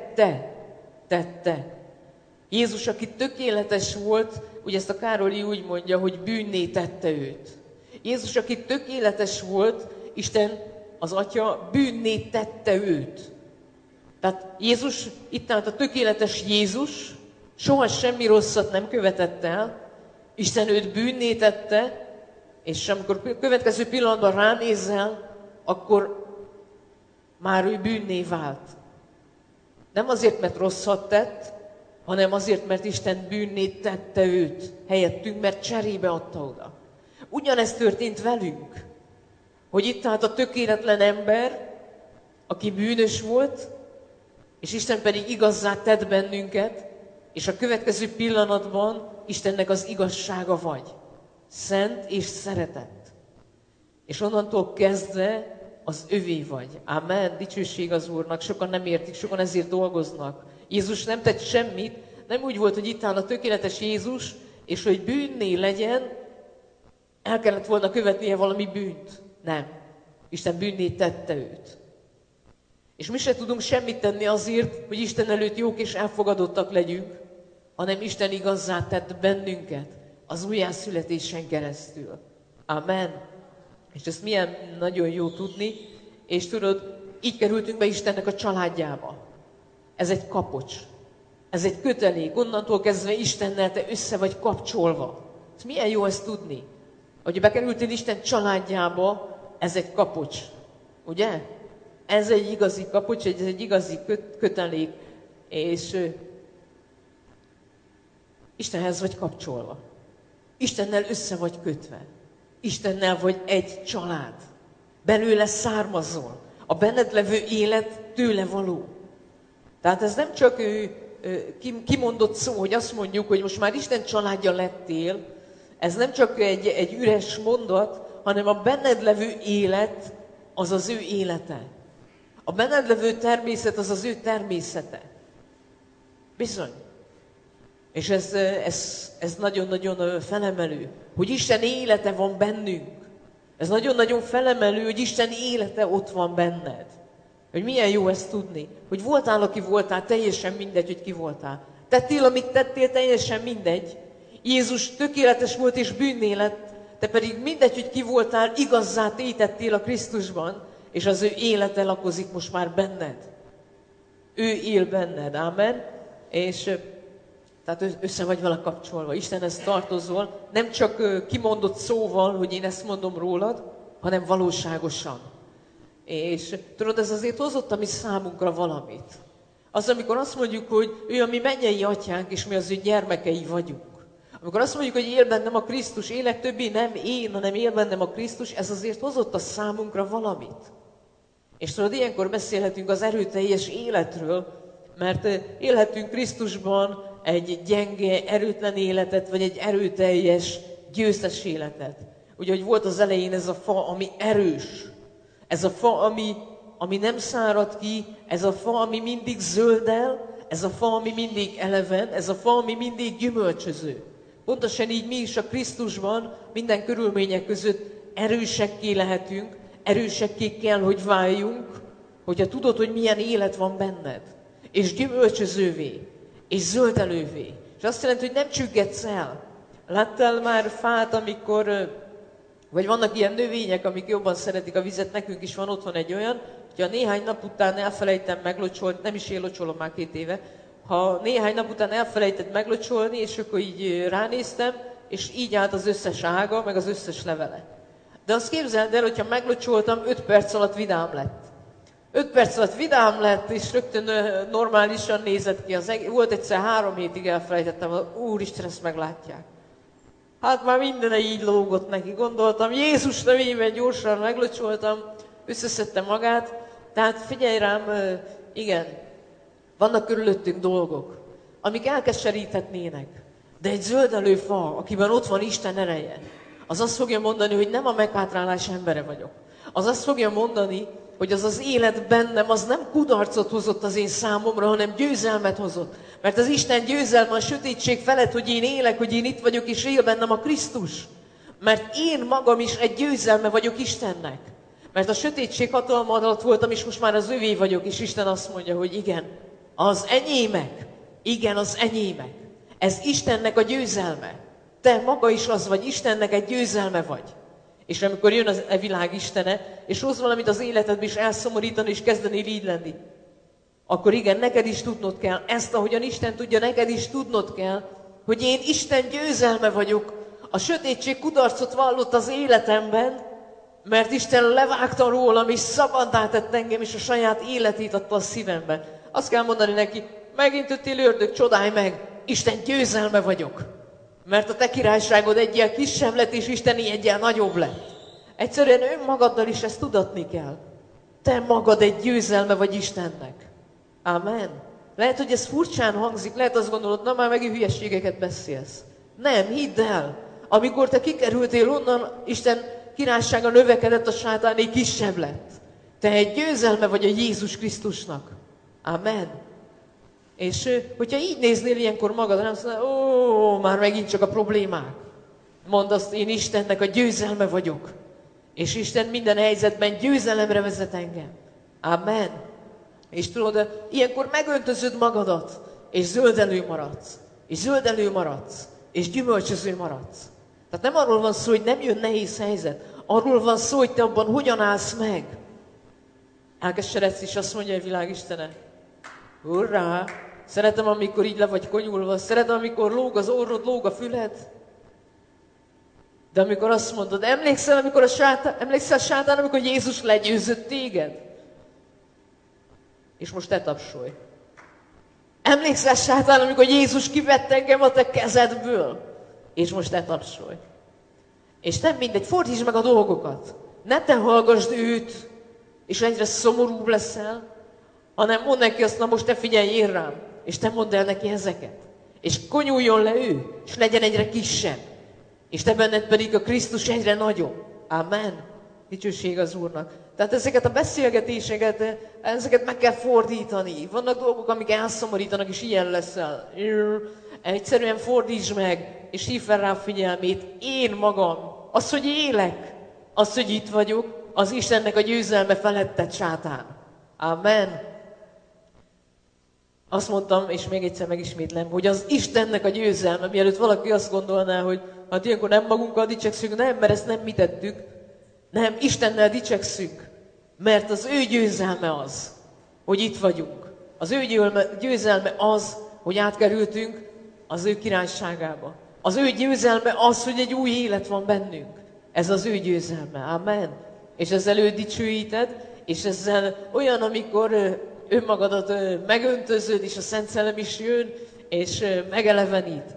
tette. Jézus, aki tökéletes volt, ugye ezt a Károli úgy mondja, hogy bűnné tette őt. Jézus, aki tökéletes volt, Isten, az Atya bűnné tette őt. Tehát Jézus, itt állt a tökéletes Jézus, soha semmi rosszat nem követett el, Isten őt bűnné tette, és amikor a következő pillanatban ránézel, akkor már ő bűnné vált. Nem azért, mert rosszat tett, hanem azért, mert Isten bűnné tette őt helyettünk, mert cserébe adta oda. Ugyanezt történt velünk, hogy itt állt a tökéletlen ember, aki bűnös volt, és Isten pedig igazzá tett bennünket, és a következő pillanatban Istennek az igazsága vagy. Szent és szeretett. És onnantól kezdve az övé vagy. Amen. Dicsőség az Úrnak. Sokan nem értik, sokan ezért dolgoznak. Jézus nem tett semmit, nem úgy volt, hogy itt áll a tökéletes Jézus, és hogy bűnné legyen, el kellett volna követnie valami bűnt. Nem. Isten bűnné tette őt. És mi se tudunk semmit tenni azért, hogy Isten előtt jók és elfogadottak legyünk, hanem Isten igazzá tett bennünket az újjászületésen keresztül. Amen. És ezt milyen nagyon jó tudni, és tudod, így kerültünk be Istennek a családjába. Ez egy kapocs. Ez egy kötelék. Onnantól kezdve Istennel te össze vagy kapcsolva. Ez milyen jó ezt tudni. Hogy bekerültél Isten családjába, ez egy kapocs. Ugye? Ez egy igazi kapocs, ez egy igazi kötelék, és Istenhez vagy kapcsolva. Istennel össze vagy kötve. Istennel vagy egy család. Belőle származol. A benned levő élet tőle való. Tehát ez nem csak kimondott szó, hogy azt mondjuk, hogy most már Isten családja lettél. Ez nem csak egy üres mondat, hanem a benned levő élet az az ő élete. A benned levő természet az az ő természete. Bizony. És ez nagyon-nagyon felemelő, hogy Isten élete van bennünk. Ez nagyon-nagyon felemelő, hogy Isten élete ott van benned. Hogy milyen jó ezt tudni. Hogy voltál, aki voltál, teljesen mindegy, hogy ki voltál. Tettél, amit tettél, teljesen mindegy. Jézus tökéletes volt és bűnné lett, te pedig mindegy, hogy ki voltál, igazzá tétettél a Krisztusban, és az ő élete lakozik most már benned. Ő él benned, ámen. És tehát össze vagy vele kapcsolva, Istenhez tartozol, nem csak kimondott szóval, hogy én ezt mondom rólad, hanem valóságosan. És tudod, ez azért hozott a mi számunkra valamit. Az, amikor azt mondjuk, hogy ő a mi mennyei atyánk, és mi az ő gyermekei vagyunk. Amikor azt mondjuk, hogy él bennem a Krisztus, élek többé nem én, hanem él bennem a Krisztus, ez azért hozott a számunkra valamit. És tudod, ilyenkor beszélhetünk az erőteljes életről, mert élhetünk Krisztusban egy gyenge, erőtlen életet, vagy egy erőteljes, győztes életet. Ugye, hogy volt az elején ez a fa, ami erős. Ez a fa, ami nem szárad ki, ez a fa, ami mindig zöldel, ez a fa, ami mindig eleven, ez a fa, ami mindig gyümölcsöző. Pontosan így mi is a Krisztusban minden körülmények között erősekké lehetünk, erősekké kell, hogy váljunk, hogyha tudod, hogy milyen élet van benned. És gyümölcsözővé, és zöldelővé. És azt jelenti, hogy nem csüggedsz el. Láttál már fát, amikor, vagy vannak ilyen növények, amik jobban szeretik a vizet, nekünk is van otthon egy olyan, hogyha néhány nap után elfelejtem meglocsolni, nem is én locsolom már 2 éve, ha néhány nap után elfelejtett meglocsolni, és akkor így ránéztem, és így állt az összes ága, meg az összes levele. De azt képzeld el, hogyha meglocsoltam, 5 perc alatt vidám lett. 5 perc alatt vidám lett, és rögtön normálisan nézett ki. Volt egyszer 3 hétig elfelejtettem, úristen, ezt meglátják. Hát már minden így lógott neki, gondoltam, Jézus nevében gyorsan meglocsoltam, összeszedte magát. Tehát figyelj rám, igen, vannak körülöttünk dolgok, amik elkeseríthetnének. De egy zöldelő fa, akiben ott van Isten ereje, az azt fogja mondani, hogy nem a meghátrálás embere vagyok. Az azt fogja mondani, hogy az az élet bennem, az nem kudarcot hozott az én számomra, hanem győzelmet hozott. Mert az Isten győzelme a sötétség felett, hogy én élek, hogy én itt vagyok, és él bennem a Krisztus. Mert én magam is egy győzelme vagyok Istennek. Mert a sötétség hatalma alatt voltam, és most már az övé vagyok, és Isten azt mondja, hogy igen, az enyémek. Igen, az enyémek. Ez Istennek a győzelme. Te maga is az vagy, Istennek egy győzelme vagy. És amikor jön a világ Istene, és hoz valamit az életedbe is elszomorítani, és kezdeni így lenni, akkor igen, neked is tudnod kell, ezt ahogyan Isten tudja, neked is tudnod kell, hogy én Isten győzelme vagyok. A sötétség kudarcot vallott az életemben, mert Isten levágta rólam, és szabaddá tett engem, és a saját életét adta a szívemben. Azt kell mondani neki, megint jöttél ördög, csodálj meg, Isten győzelme vagyok. Mert a te királyságod egyel kisebb lett, és Isteni egyel nagyobb lett. Egyszerűen önmagaddal is ezt tudatni kell. Te magad egy győzelme vagy Istennek. Amen. Lehet, hogy ez furcsán hangzik, lehet azt gondolod, na már megint hülyeségeket beszélsz. Nem, hidd el, amikor te kikerültél onnan, Isten királysága növekedett, a sátáné kisebb lett. Te egy győzelme vagy a Jézus Krisztusnak. Amen. És hogyha így néznél ilyenkor magadra, nem azt mondod, ó, már megint csak a problémák. Mondd azt, én Istennek a győzelme vagyok. És Isten minden helyzetben győzelemre vezet engem. Amen. És tudod, ilyenkor megöntözöd magadat, és zöldelő maradsz. És zöldelő maradsz. És gyümölcsöző maradsz. Tehát nem arról van szó, hogy nem jön nehéz helyzet. Arról van szó, hogy te abban hogyan állsz meg. Elkeseredsz, és azt mondja a világ Istene, hurrá! Szeretem, amikor így le vagy konyulva, szeretem, amikor lóg az orrod, lóg a füled. De amikor azt mondod, emlékszel sátán, amikor Jézus legyőzött téged? És most te tapsolj. Emlékszel, sátán, amikor Jézus kivett engem a te kezedből? És most te tapsolj. És nem mindegy, fordítsd meg a dolgokat. Ne te hallgasd őt, és egyre szomorúbb leszel, hanem mondd neki azt, na most te figyeljél rám, és te mondd el neki ezeket. És konyuljon le ő, és legyen egyre kisebb. És te benned pedig a Krisztus egyre nagyobb. Amen. Dicsőség az Úrnak. Tehát ezeket a beszélgetéseket, ezeket meg kell fordítani. Vannak dolgok, amik elszomorítanak, és ilyen leszel. Egyszerűen fordítsd meg, és hívd fel rá a figyelmét. Én magam, az, hogy élek, az, hogy itt vagyok, az Istennek a győzelme felettet, sátán. Amen. Azt mondtam, és még egyszer megismétlem, hogy az Istennek a győzelme, mielőtt valaki azt gondolná, hogy hát ilyenkor nem magunkkal dicsekszünk, nem, mert ezt nem mi tettük. Nem, Istennel dicsekszünk, mert az ő győzelme az, hogy itt vagyunk. Az ő győzelme az, hogy átkerültünk az ő királyságába. Az ő győzelme az, hogy egy új élet van bennünk. Ez az ő győzelme. Amen. És ezzel ő dicsőíted, és ezzel olyan, amikor önmagadat megöntözöd, és a Szent Szellem is jön, és megelevenít.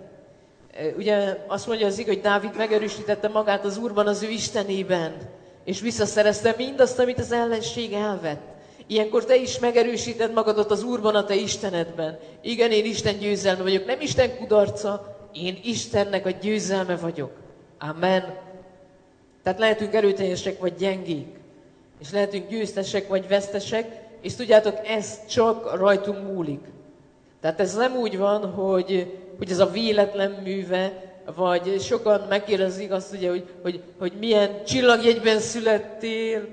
Ugye azt mondja az ige, hogy Dávid megerősítette magát az Úrban, az ő Istenében, és visszaszerezte mindazt, amit az ellenség elvett. Ilyenkor te is megerősíted magadat az Úrban, a te Istenedben. Igen, én Isten győzelme vagyok, nem Isten kudarca, én Istennek a győzelme vagyok. Amen. Tehát lehetünk erőteljesek vagy gyengék, és lehetünk győztesek vagy vesztesek, és tudjátok, ez csak rajtunk múlik. Tehát ez nem úgy van, hogy ez a véletlen műve, vagy sokan megkérdezik azt, ugye, hogy milyen csillagjegyben születtél,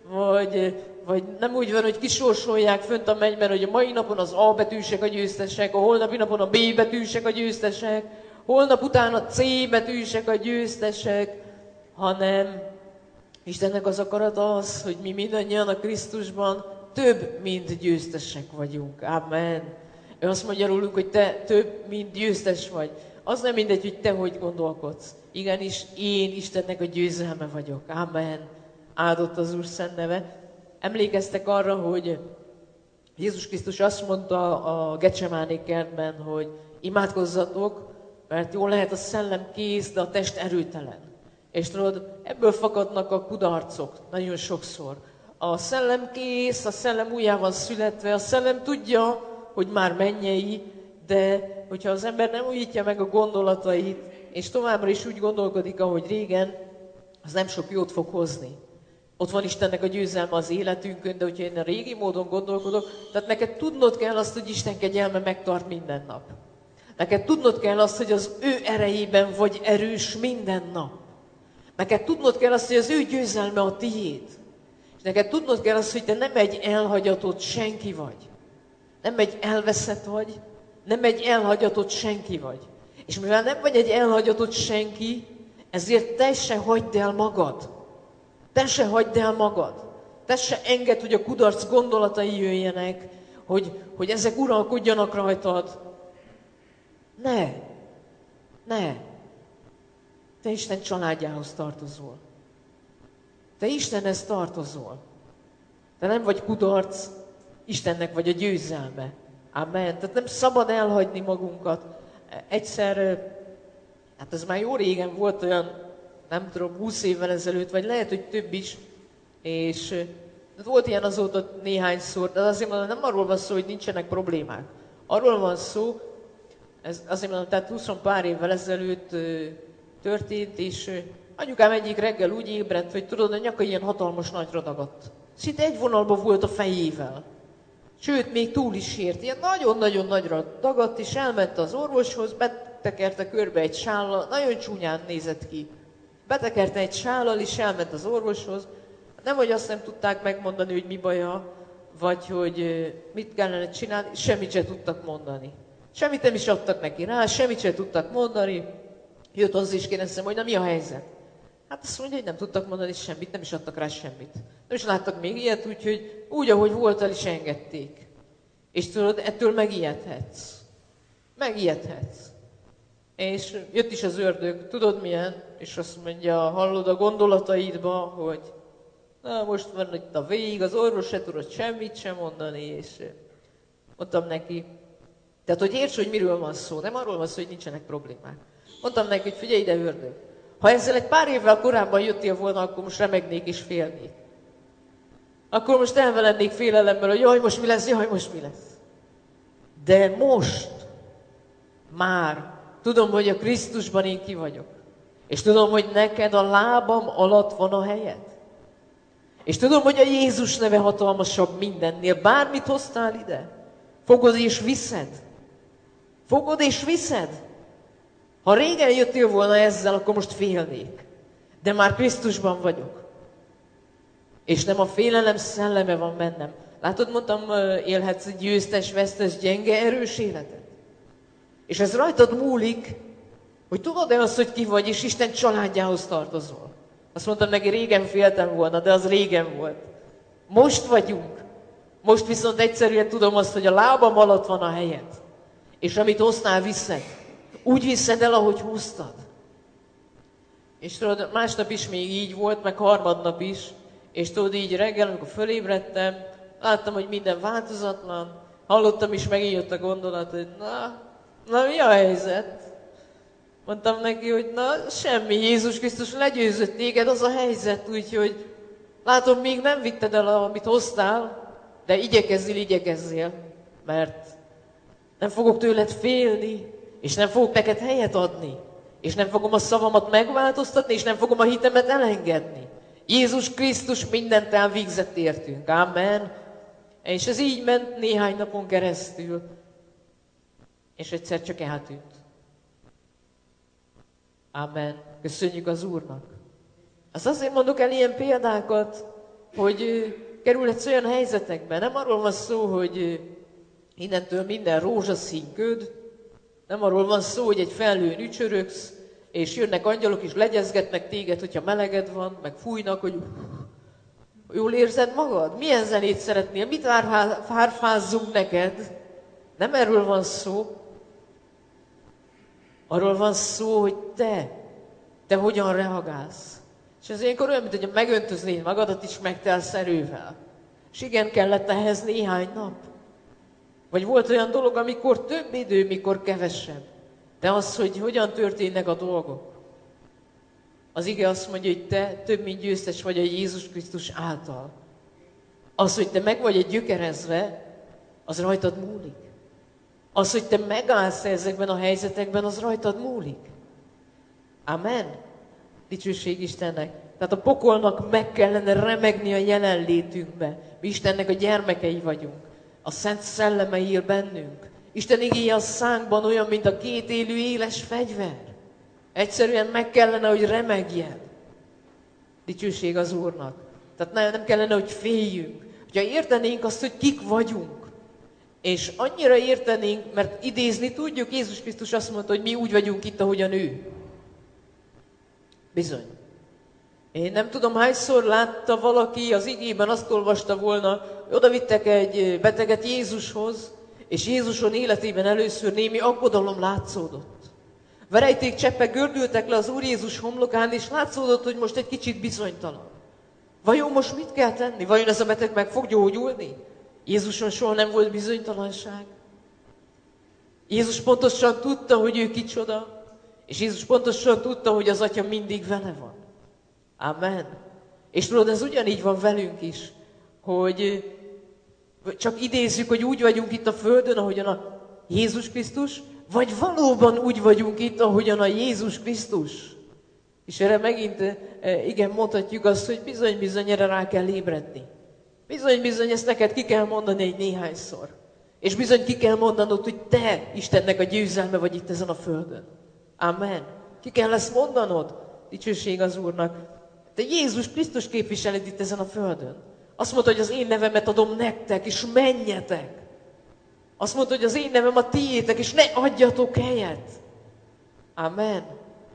vagy nem úgy van, hogy kisorsolják fönt a mennyben, hogy a mai napon az A betűsek a győztesek, a holnapi napon a B betűsek a győztesek, holnap után a C betűsek a győztesek, hanem Istennek az akarata az, hogy mi mindannyian a Krisztusban több, mint győztesek vagyunk. Amen. Ő azt mondja rólunk, hogy te több, mint győztes vagy. Az nem mindegy, hogy te hogy gondolkodsz. Igenis, én Istennek a győzelme vagyok. Amen. Áldott az Úr szent neve. Emlékeztek arra, hogy Jézus Krisztus azt mondta a Gecsemáné kertben, hogy imádkozzatok, mert jól lehet a szellem kész, de a test erőtelen. És tudod, ebből fakadnak a kudarcok nagyon sokszor. A szellem kész, a szellem újjá van születve, a szellem tudja, hogy már mennyei, de hogyha az ember nem újítja meg a gondolatait, és továbbra is úgy gondolkodik, ahogy régen, az nem sok jót fog hozni. Ott van Istennek a győzelme az életünkön, de hogyha én a régi módon gondolkodok, tehát neked tudnod kell azt, hogy Isten kegyelme megtart minden nap. Neked tudnod kell azt, hogy az ő erejében vagy erős minden nap. Neked tudnod kell azt, hogy az ő győzelme a tiéd. És neked tudnod kell azt, hogy te nem egy elhagyatott senki vagy. Nem egy elveszett vagy, nem egy elhagyatott senki vagy. És mivel nem vagy egy elhagyatott senki, ezért te se hagyd el magad. Te se hagyd el magad. Te se engedd, hogy a kudarc gondolatai jöjjenek, hogy ezek uralkodjanak rajtad. Ne. Te Isten családjához tartozol. Te Istenhez tartozol. Te nem vagy kudarc, Istennek vagy a győzelme. Amen. Tehát nem szabad elhagyni magunkat. Egyszer, hát ez már jó régen volt, olyan, nem tudom, 20 évvel ezelőtt, vagy lehet, hogy több is, és volt ilyen azóta néhányszor, de azért mondom, nem arról van szó, hogy nincsenek problémák. Arról van szó, ez azért mondom, tehát 20 pár évvel ezelőtt történt, és anyukám egyik reggel úgy ébredt, hogy tudod, a nyaka ilyen hatalmas nagyra dagadt. Szinte egy vonalban volt a fejével. Sőt, még túl is ért. Ilyen nagyon-nagyon nagyra dagadt, és elment az orvoshoz, betekerte körbe egy sállal, nagyon csúnyán nézett ki. Betekerte egy sállal, és elment az orvoshoz. Nem, hogy azt nem tudták megmondani, hogy mi baja, vagy hogy mit kellene csinálni, semmit se tudtak mondani. Semmit nem is adtak neki rá, semmit se tudtak mondani. Jött az is kérdeztem, hogy na mi a helyzet? Hát azt mondja, hogy nem tudtak mondani semmit, nem is adtak rá semmit. Nem is láttak még ilyet, úgyhogy úgy, ahogy volt, el is engedték. És tudod, ettől megijedhetsz. Megijedhetsz. És jött is az ördög, tudod milyen? És azt mondja, hallod a gondolataidba, hogy na most van itt a vég, az orvos se tudott semmit sem mondani, és Mondtam neki, tehát hogy érts, hogy miről van szó, nem arról van szó, hogy nincsenek problémák. Mondtam neki, hogy figyelj ide, ördög, ha ezzel egy pár évvel korábban jöttél volna, akkor most remegnék és félnék. Akkor most elvelennék félelemmel, hogy jaj, most mi lesz, jaj, most mi lesz. De most már tudom, hogy a Krisztusban én ki vagyok. És tudom, hogy neked a lábam alatt van a helyed. És tudom, hogy a Jézus neve hatalmasabb mindennél. Bármit hoztál ide, fogod és viszed. Fogod és viszed. Ha régen jöttél volna ezzel, akkor most félnék. De már Krisztusban vagyok. És nem a félelem szelleme van bennem. Látod, mondtam, élhetsz egy győztes, vesztes, gyenge, erős életet. És ez rajtad múlik, hogy tudod-e azt, hogy ki vagy, és Isten családjához tartozol. Azt mondtam neki, régen féltem volna, de az régen volt. Most vagyunk. Most viszont egyszerűen tudom azt, hogy a lábam alatt van a helyed. És amit hoztál, viszed. Úgy viszed el, ahogy hoztad. És tudod, másnap is még így volt, meg harmadnap is. És tudod, így reggel, amikor fölébredtem, láttam, hogy minden változatlan. Hallottam is, megint jött a gondolat, hogy na mi a helyzet? Mondtam neki, hogy semmi, Jézus Krisztus legyőzött téged, az a helyzet, úgyhogy látom, még nem vitted el, amit hoztál, de igyekezzél, mert nem fogok tőled félni, és nem fogok neked helyet adni, és nem fogom a szavamat megváltoztatni, és nem fogom a hitemet elengedni. Jézus Krisztus mindent elvégzett értünk. Amen. És ez így ment néhány napon keresztül, és egyszer csak eltűnt. Amen. Köszönjük az Úrnak. Azt azért mondok el ilyen példákat, hogy kerülhetsz olyan helyzetekben. Nem arról van szó, hogy innentől minden rózsaszín köd, nem arról van szó, hogy egy felhőn ücsörögsz, és jönnek angyalok és legyezgetnek téged, hogyha meleged van, meg fújnak, hogy jól érzed magad? Milyen zenét szeretnél? Mit hárfázzunk neked? Nem erről van szó. Arról van szó, hogy te hogyan reagálsz. És ez ilyenkor olyan, mint hogy megöntöznéd magadat, is megtelsz erővel. És igen, kellett ehhez néhány nap. Vagy volt olyan dolog, amikor több idő, mikor kevesebb. De az, hogy hogyan történnek a dolgok. Az ige azt mondja, hogy te több mint győztes vagy a Jézus Krisztus által. Az, hogy te meg vagy gyökerezve, az rajtad múlik. Az, hogy te megállsz ezekben a helyzetekben, az rajtad múlik. Amen. Dicsőség Istennek. Tehát a pokolnak meg kellene remegni a jelenlétünkbe. Mi Istennek a gyermekei vagyunk. A Szent Szelleme él bennünk. Isten igéje a szánkban olyan, mint a két élő éles fegyver. Egyszerűen meg kellene, hogy remegjen. Dicsőség az Úrnak. Tehát nem kellene, hogy féljünk. Ha értenénk azt, hogy kik vagyunk, és annyira értenénk, mert idézni tudjuk, Jézus Krisztus azt mondta, hogy mi úgy vagyunk itt, ahogyan ő. Bizony. Én nem tudom, hányszor látta valaki az igében, azt olvasta volna, oda vittek egy beteget Jézushoz, és Jézuson életében először némi aggodalom látszódott. Verejtékcseppek gördültek le az Úr Jézus homlokán, és látszódott, hogy most egy kicsit bizonytalan. Vajon most mit kell tenni? Vajon ez a beteg meg fog gyógyulni? Jézuson soha nem volt bizonytalanság. Jézus pontosan tudta, hogy ő kicsoda, és Jézus pontosan tudta, hogy az Atya mindig vele van. Amen. És tudod, ez ugyanígy van velünk is, hogy csak idézzük, hogy úgy vagyunk itt a Földön, ahogyan a Jézus Krisztus, vagy valóban úgy vagyunk itt, ahogyan a Jézus Krisztus. És erre megint igen, mondhatjuk azt, hogy bizony erre rá kell ébredni. Bizony, ezt neked ki kell mondani egy néhányszor. És bizony ki kell mondanod, hogy te Istennek a győzelme vagy itt ezen a Földön. Amen. Ki kell ezt mondanod? Dicsőség az Úrnak. Te Jézus Krisztus képviseled itt ezen a Földön. Azt mondta, hogy az én nevemet adom nektek, és menjetek. Azt mondta, hogy az én nevem a tiétek, és ne adjatok helyet. Amen.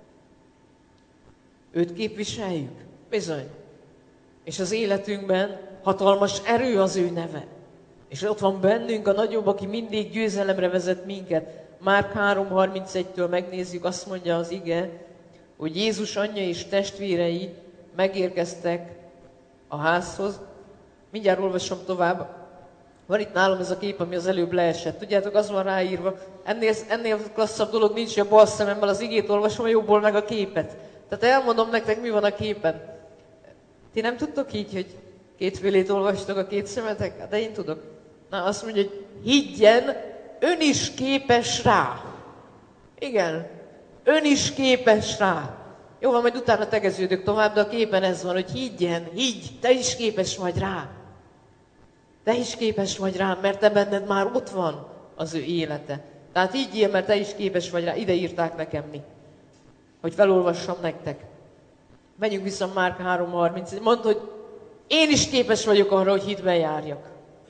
Őt képviseljük. Bizony. És az életünkben hatalmas erő az ő neve. És ott van bennünk a nagyobb, aki mindig győzelemre vezet minket. Márk 3:31-től megnézzük, azt mondja az ige, hogy Jézus anyja és testvérei megérkeztek a házhoz. Mindjárt olvasom tovább. Van itt nálam ez a kép, ami az előbb leesett. Tudjátok, az van ráírva. Ennél klasszabb dolog nincs, hogy a bal szememmel az igét olvasom, a jobbból meg a képet. Tehát elmondom nektek, mi van a képen. Ti nem tudtok így, hogy kétfélét olvastok a két szemetek? De én tudok. Na, azt mondja, hogy higgyen, ön is képes rá. Igen, ön is képes rá. Jó van, majd utána tegeződök tovább, de a képen ez van, hogy higgyen, higgy, te is képes vagy rá. Te is képes vagy rá, mert te benned már ott van az ő élete. Tehát higgyél, mert te is képes vagy rá. Ide írták nekem mi, hogy felolvassam nektek. Menjünk vissza Márk 3:30. Mondd, hogy én is képes vagyok arra, hogy hitben járjak.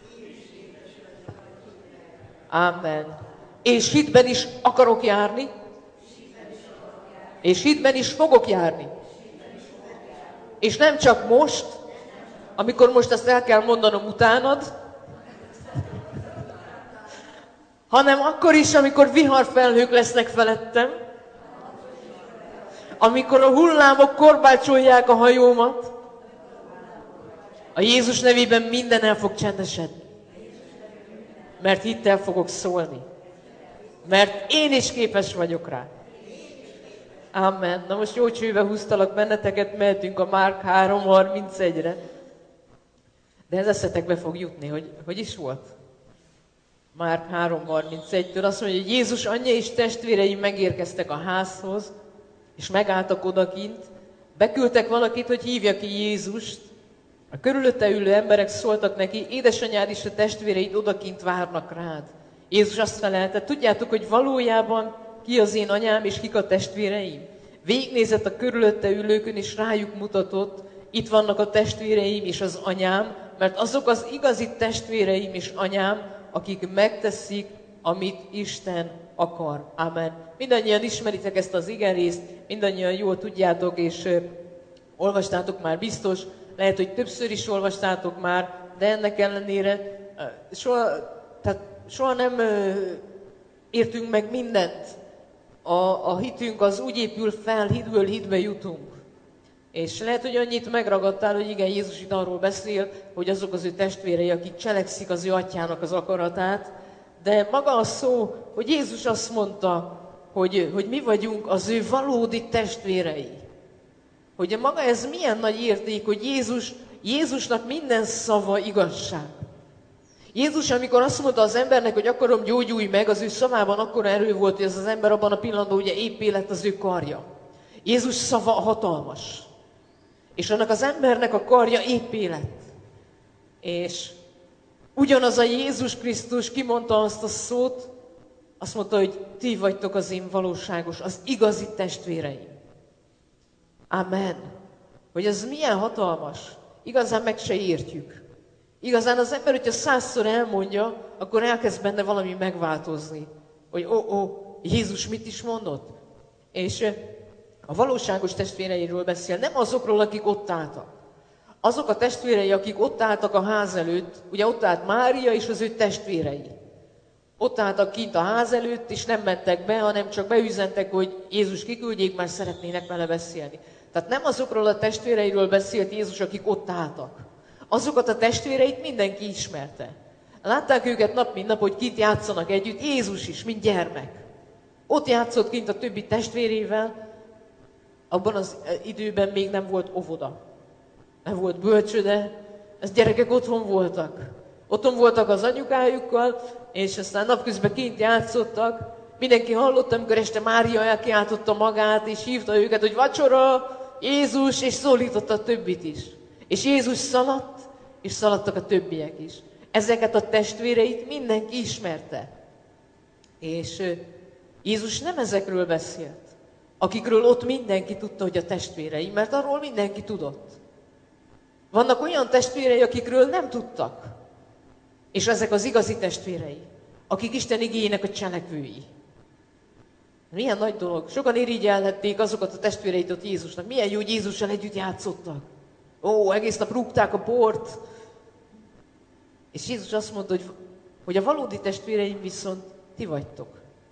Amen. És hitben is akarok járni. És hitben is fogok járni. És nem csak most, amikor most ezt el kell mondanom utánad, hanem akkor is, amikor viharfelhők lesznek felettem, amikor a hullámok korbácsolják a hajómat, a Jézus nevében minden el fog csendesedni. Mert hittel fogok szólni. Mert én is képes vagyok rá. Amen. Na most jó csőbe húztalak benneteket, mehetünk a Márk 3:31-re. De ez eszetekbe fog jutni, hogy is volt? Márk 3:31-től azt mondja, hogy Jézus anyja és testvérei megérkeztek a házhoz, és megálltak odakint, beküldtek valakit, hogy hívja ki Jézust. A körülötte ülő emberek szóltak neki, édesanyád és a testvéreid odakint várnak rád. Jézus azt felelte, tudjátok, hogy valójában ki az én anyám és kik a testvéreim? Végignézett a körülötte ülőkön, és rájuk mutatott, itt vannak a testvéreim és az anyám, mert azok az igazi testvéreim és anyám, akik megteszik, amit Isten akar. Amen. Mindannyian ismeritek ezt az igerészt, mindannyian jól tudjátok, és olvastátok már biztos, lehet, hogy többször is olvastátok már, de ennek ellenére soha nem értünk meg mindent. A hitünk az úgy épül fel, hitből hitbe jutunk. És lehet, hogy annyit megragadtál, hogy igen, Jézus itt arról beszél, hogy azok az ő testvérei, akik cselekszik az ő atyának az akaratát, de maga a szó, hogy Jézus azt mondta, hogy mi vagyunk az ő valódi testvérei. Hogy maga ez milyen nagy érték, hogy Jézusnak minden szava igazság. Jézus, amikor azt mondta az embernek, hogy akarom, gyógyulj meg, az ő szavában akkora erő volt, hogy ez az ember abban a pillanatban ugye éppé lett az ő karja. Jézus szava hatalmas. És annak az embernek a karja éppé lett. És ugyanaz a Jézus Krisztus kimondta azt a szót, azt mondta, hogy ti vagytok az én valóságos, az igazi testvéreim. Amen. Hogy ez milyen hatalmas. Igazán meg se értjük. Igazán az ember, hogyha 100-szor elmondja, akkor elkezd benne valami megváltozni. Hogy Jézus mit is mondott? És a valóságos testvéreiről beszél, nem azokról, akik ott álltak. Azok a testvérei, akik ott álltak a ház előtt, ugye ott állt Mária és az ő testvérei. Ott álltak kint a ház előtt, és nem mentek be, hanem csak beüzentek, hogy Jézus kiküldjék, mert szeretnének vele beszélni. Tehát nem azokról a testvéreiről beszélt Jézus, akik ott álltak. Azokat a testvéreit mindenki ismerte. Látták őket nap mint nap, hogy kint játszanak együtt, Jézus is, mint gyermek. Ott játszott kint a többi testvérével, abban az időben még nem volt óvoda. Nem volt bölcsőde, ez gyerekek otthon voltak. Otthon voltak az anyukájukkal, és aztán napközben kint játszottak. Mindenki hallotta, amikor este Mária elkiáltotta magát, és hívta őket, hogy vacsora, Jézus, és szólította a többit is. És Jézus szaladt, és szaladtak a többiek is. Ezeket a testvéreit mindenki ismerte. És Jézus nem ezekről beszélt, akikről ott mindenki tudta, hogy a testvérei, mert arról mindenki tudott. Vannak olyan testvérei, akikről nem tudtak. És ezek az igazi testvérei, akik Isten igéjének a cselekvői. Milyen nagy dolog. Sokan irigyelhették azokat a testvéreit ott Jézusnak. Milyen jó, hogy Jézussal együtt játszottak. Egész nap rúgták a bort. És Jézus azt mondta, hogy a valódi testvéreim viszont ti vagytok.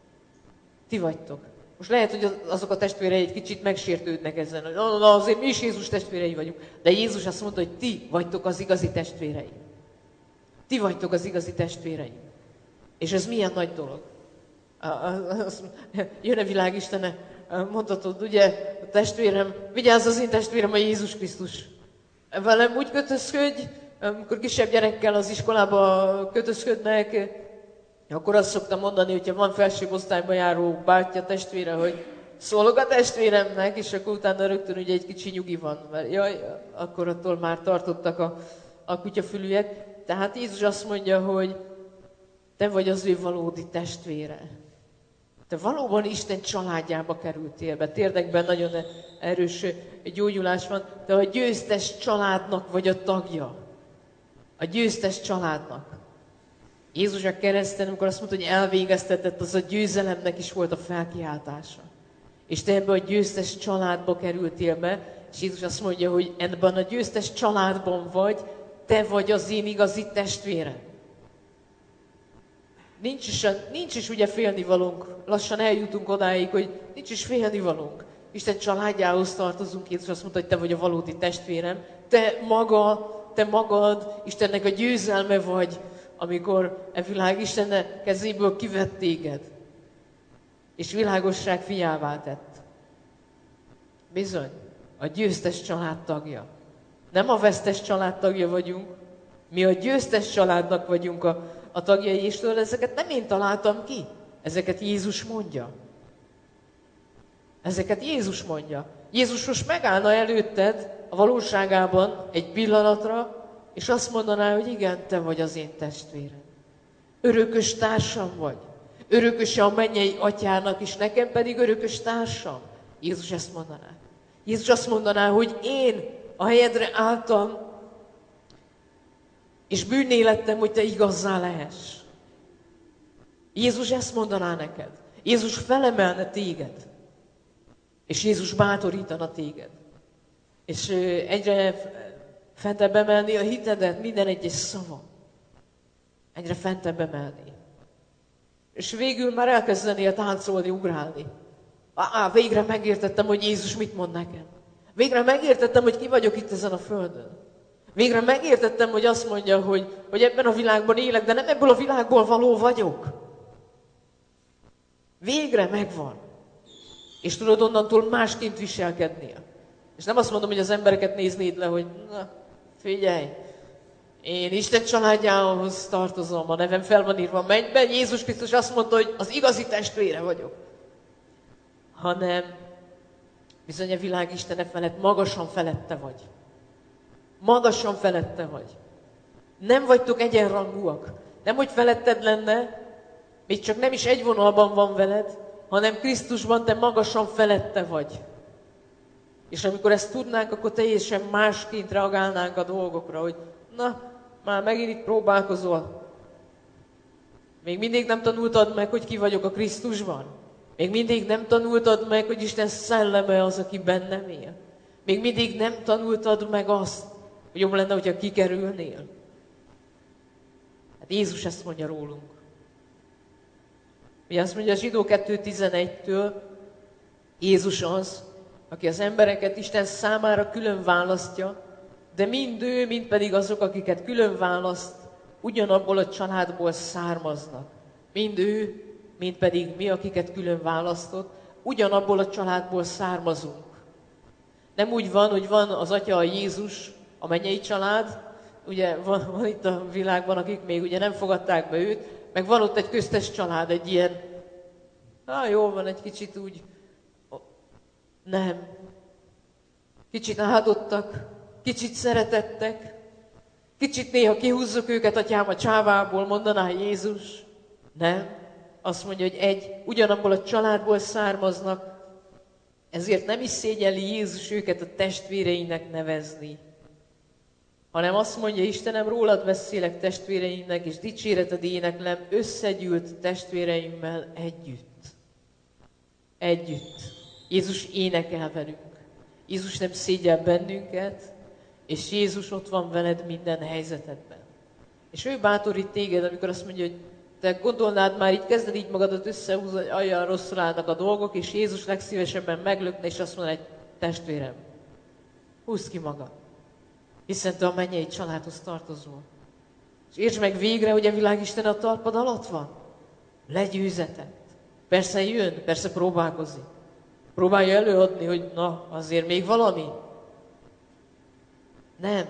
Ti vagytok. Most lehet, hogy azok a testvérei egy kicsit megsértődnek ezen, hogy azért mi is Jézus testvérei vagyunk. De Jézus azt mondta, hogy ti vagytok az igazi testvérei. Ti vagytok az igazi testvéreim. És ez milyen nagy dolog. Jön a világistene, mondhatod, ugye, a testvérem, vigyázz, az én testvérem a Jézus Krisztus. Velem úgy kötözködj, amikor kisebb gyerekkel az iskolába kötözködnek, akkor azt szoktam mondani, hogyha van felsőbb osztályba járó bátyja testvére, hogy szólok a testvéremnek, és akkor utána rögtön ugye egy kicsi nyugi van, mert jaj, akkor attól már tartottak a kutyafülűek. Tehát Jézus azt mondja, hogy te vagy az ő valódi testvére. Te valóban Isten családjába kerültél be. Térdekben nagyon erős gyógyulás van. Te a győztes családnak vagy a tagja. A győztes családnak. Jézus a kereszten, amikor azt mondta, hogy elvégeztetett, az a győzelemnek is volt a felkiáltása. És te ebbe a győztes családba kerültél be, és Jézus azt mondja, hogy ebben a győztes családban vagy, te vagy az én igazi testvérem. Nincs is ugye félnivalónk. Lassan eljutunk odáig, hogy nincs is félnivalónk. Isten családjához tartozunk. Jézus azt mondta, hogy te vagy a valódi testvérem. Te magad Istennek a győzelme vagy, amikor e világ Isten kezéből kivett téged. És világosság fiává tett. Bizony, a győztes család tagja. Nem a vesztes család tagja vagyunk. Mi a győztes családnak vagyunk a tagjai, és ezeket nem én találtam ki. Ezeket Jézus mondja. Ezeket Jézus mondja. Jézus most megállna előtted a valóságában egy pillanatra, és azt mondaná, hogy igen, te vagy az én testvérem. Örökös társam vagy. Örököse a mennyei atyának, és nekem pedig örökös társam. Jézus ezt mondaná. Jézus azt mondaná, hogy én a helyedre álltam, és bűnné lettem, hogy te igazzá lehess. Jézus ezt mondaná neked. Jézus felemelne téged. És Jézus bátorítana téged. És egyre fentebb emelni a hitedet, minden egyes szava. Egyre fentebb emelni. És végül már elkezdenél táncolni, ugrálni. Végre megértettem, hogy Jézus mit mond nekem. Végre megértettem, hogy ki vagyok itt ezen a földön. Végre megértettem, hogy azt mondja, hogy ebben a világban élek, de nem ebből a világból való vagyok. Végre megvan. És tudod onnantól másként viselkednél. És nem azt mondom, hogy az embereket néznéd le, hogy na, figyelj, én Isten családjához tartozom, a nevem fel van írva a mennyben, Jézus Krisztus azt mondta, hogy az igazi testvére vagyok. Hanem bizony a világ Istene felett magasan felette vagy. Magasan felette vagy. Nem vagytok egyenrangúak. Nem, hogy feletted lenne, még csak nem is egy vonalban van veled, hanem Krisztusban te magasan felette vagy. És amikor ezt tudnánk, akkor teljesen másként reagálnánk a dolgokra, hogy na, már megint itt próbálkozol. Még mindig nem tanultad meg, hogy ki vagyok a Krisztusban. Még mindig nem tanultad meg, hogy Isten szelleme az, aki bennem él. Még mindig nem tanultad meg azt, hogy jobb lenne, hogyha kikerülnél. Hát Jézus ezt mondja rólunk. Ugye azt mondja a Zsidó 2.11-től, Jézus az, aki az embereket Isten számára külön választja, de mind ő, mind pedig azok, akiket külön választ, ugyanabból a családból származnak. Mind ő, mind pedig mi, akiket külön választott, ugyanabból a családból származunk. Nem úgy van, hogy van az Atya, a Jézus, a mennyei család, ugye van itt a világban, akik még ugye nem fogadták be őt, meg van ott egy köztes család, egy ilyen, jó van, egy kicsit úgy, nem. Kicsit áldottak, kicsit szeretettek, kicsit néha kihúzzuk őket, atyám, a csávából, mondaná Jézus. Nem. Azt mondja, hogy ugyanabból a családból származnak, ezért nem is szégyelli Jézus őket a testvéreinek nevezni, hanem azt mondja, Istenem, rólad beszélek testvéreimnek, és dicséreted éneklem összegyűlt testvéreimmel együtt. Együtt. Jézus énekel velünk. Jézus nem szégyel bennünket, és Jézus ott van veled minden helyzetedben. És ő bátorít téged, amikor azt mondja, hogy te gondolnád már, így kezded így magadat összehúzni, hogy olyan rosszul állnak a dolgok, és Jézus legszívesebben meglökne, és azt mondja, hogy testvérem, húzd ki magad, hiszen te a mennyei családhoz tartozol. És értsd meg végre, hogy a világisten a talpad alatt van. Legyőzetett. Persze jön, persze próbálkozik. Próbálja előadni, hogy na, azért még valami. Nem.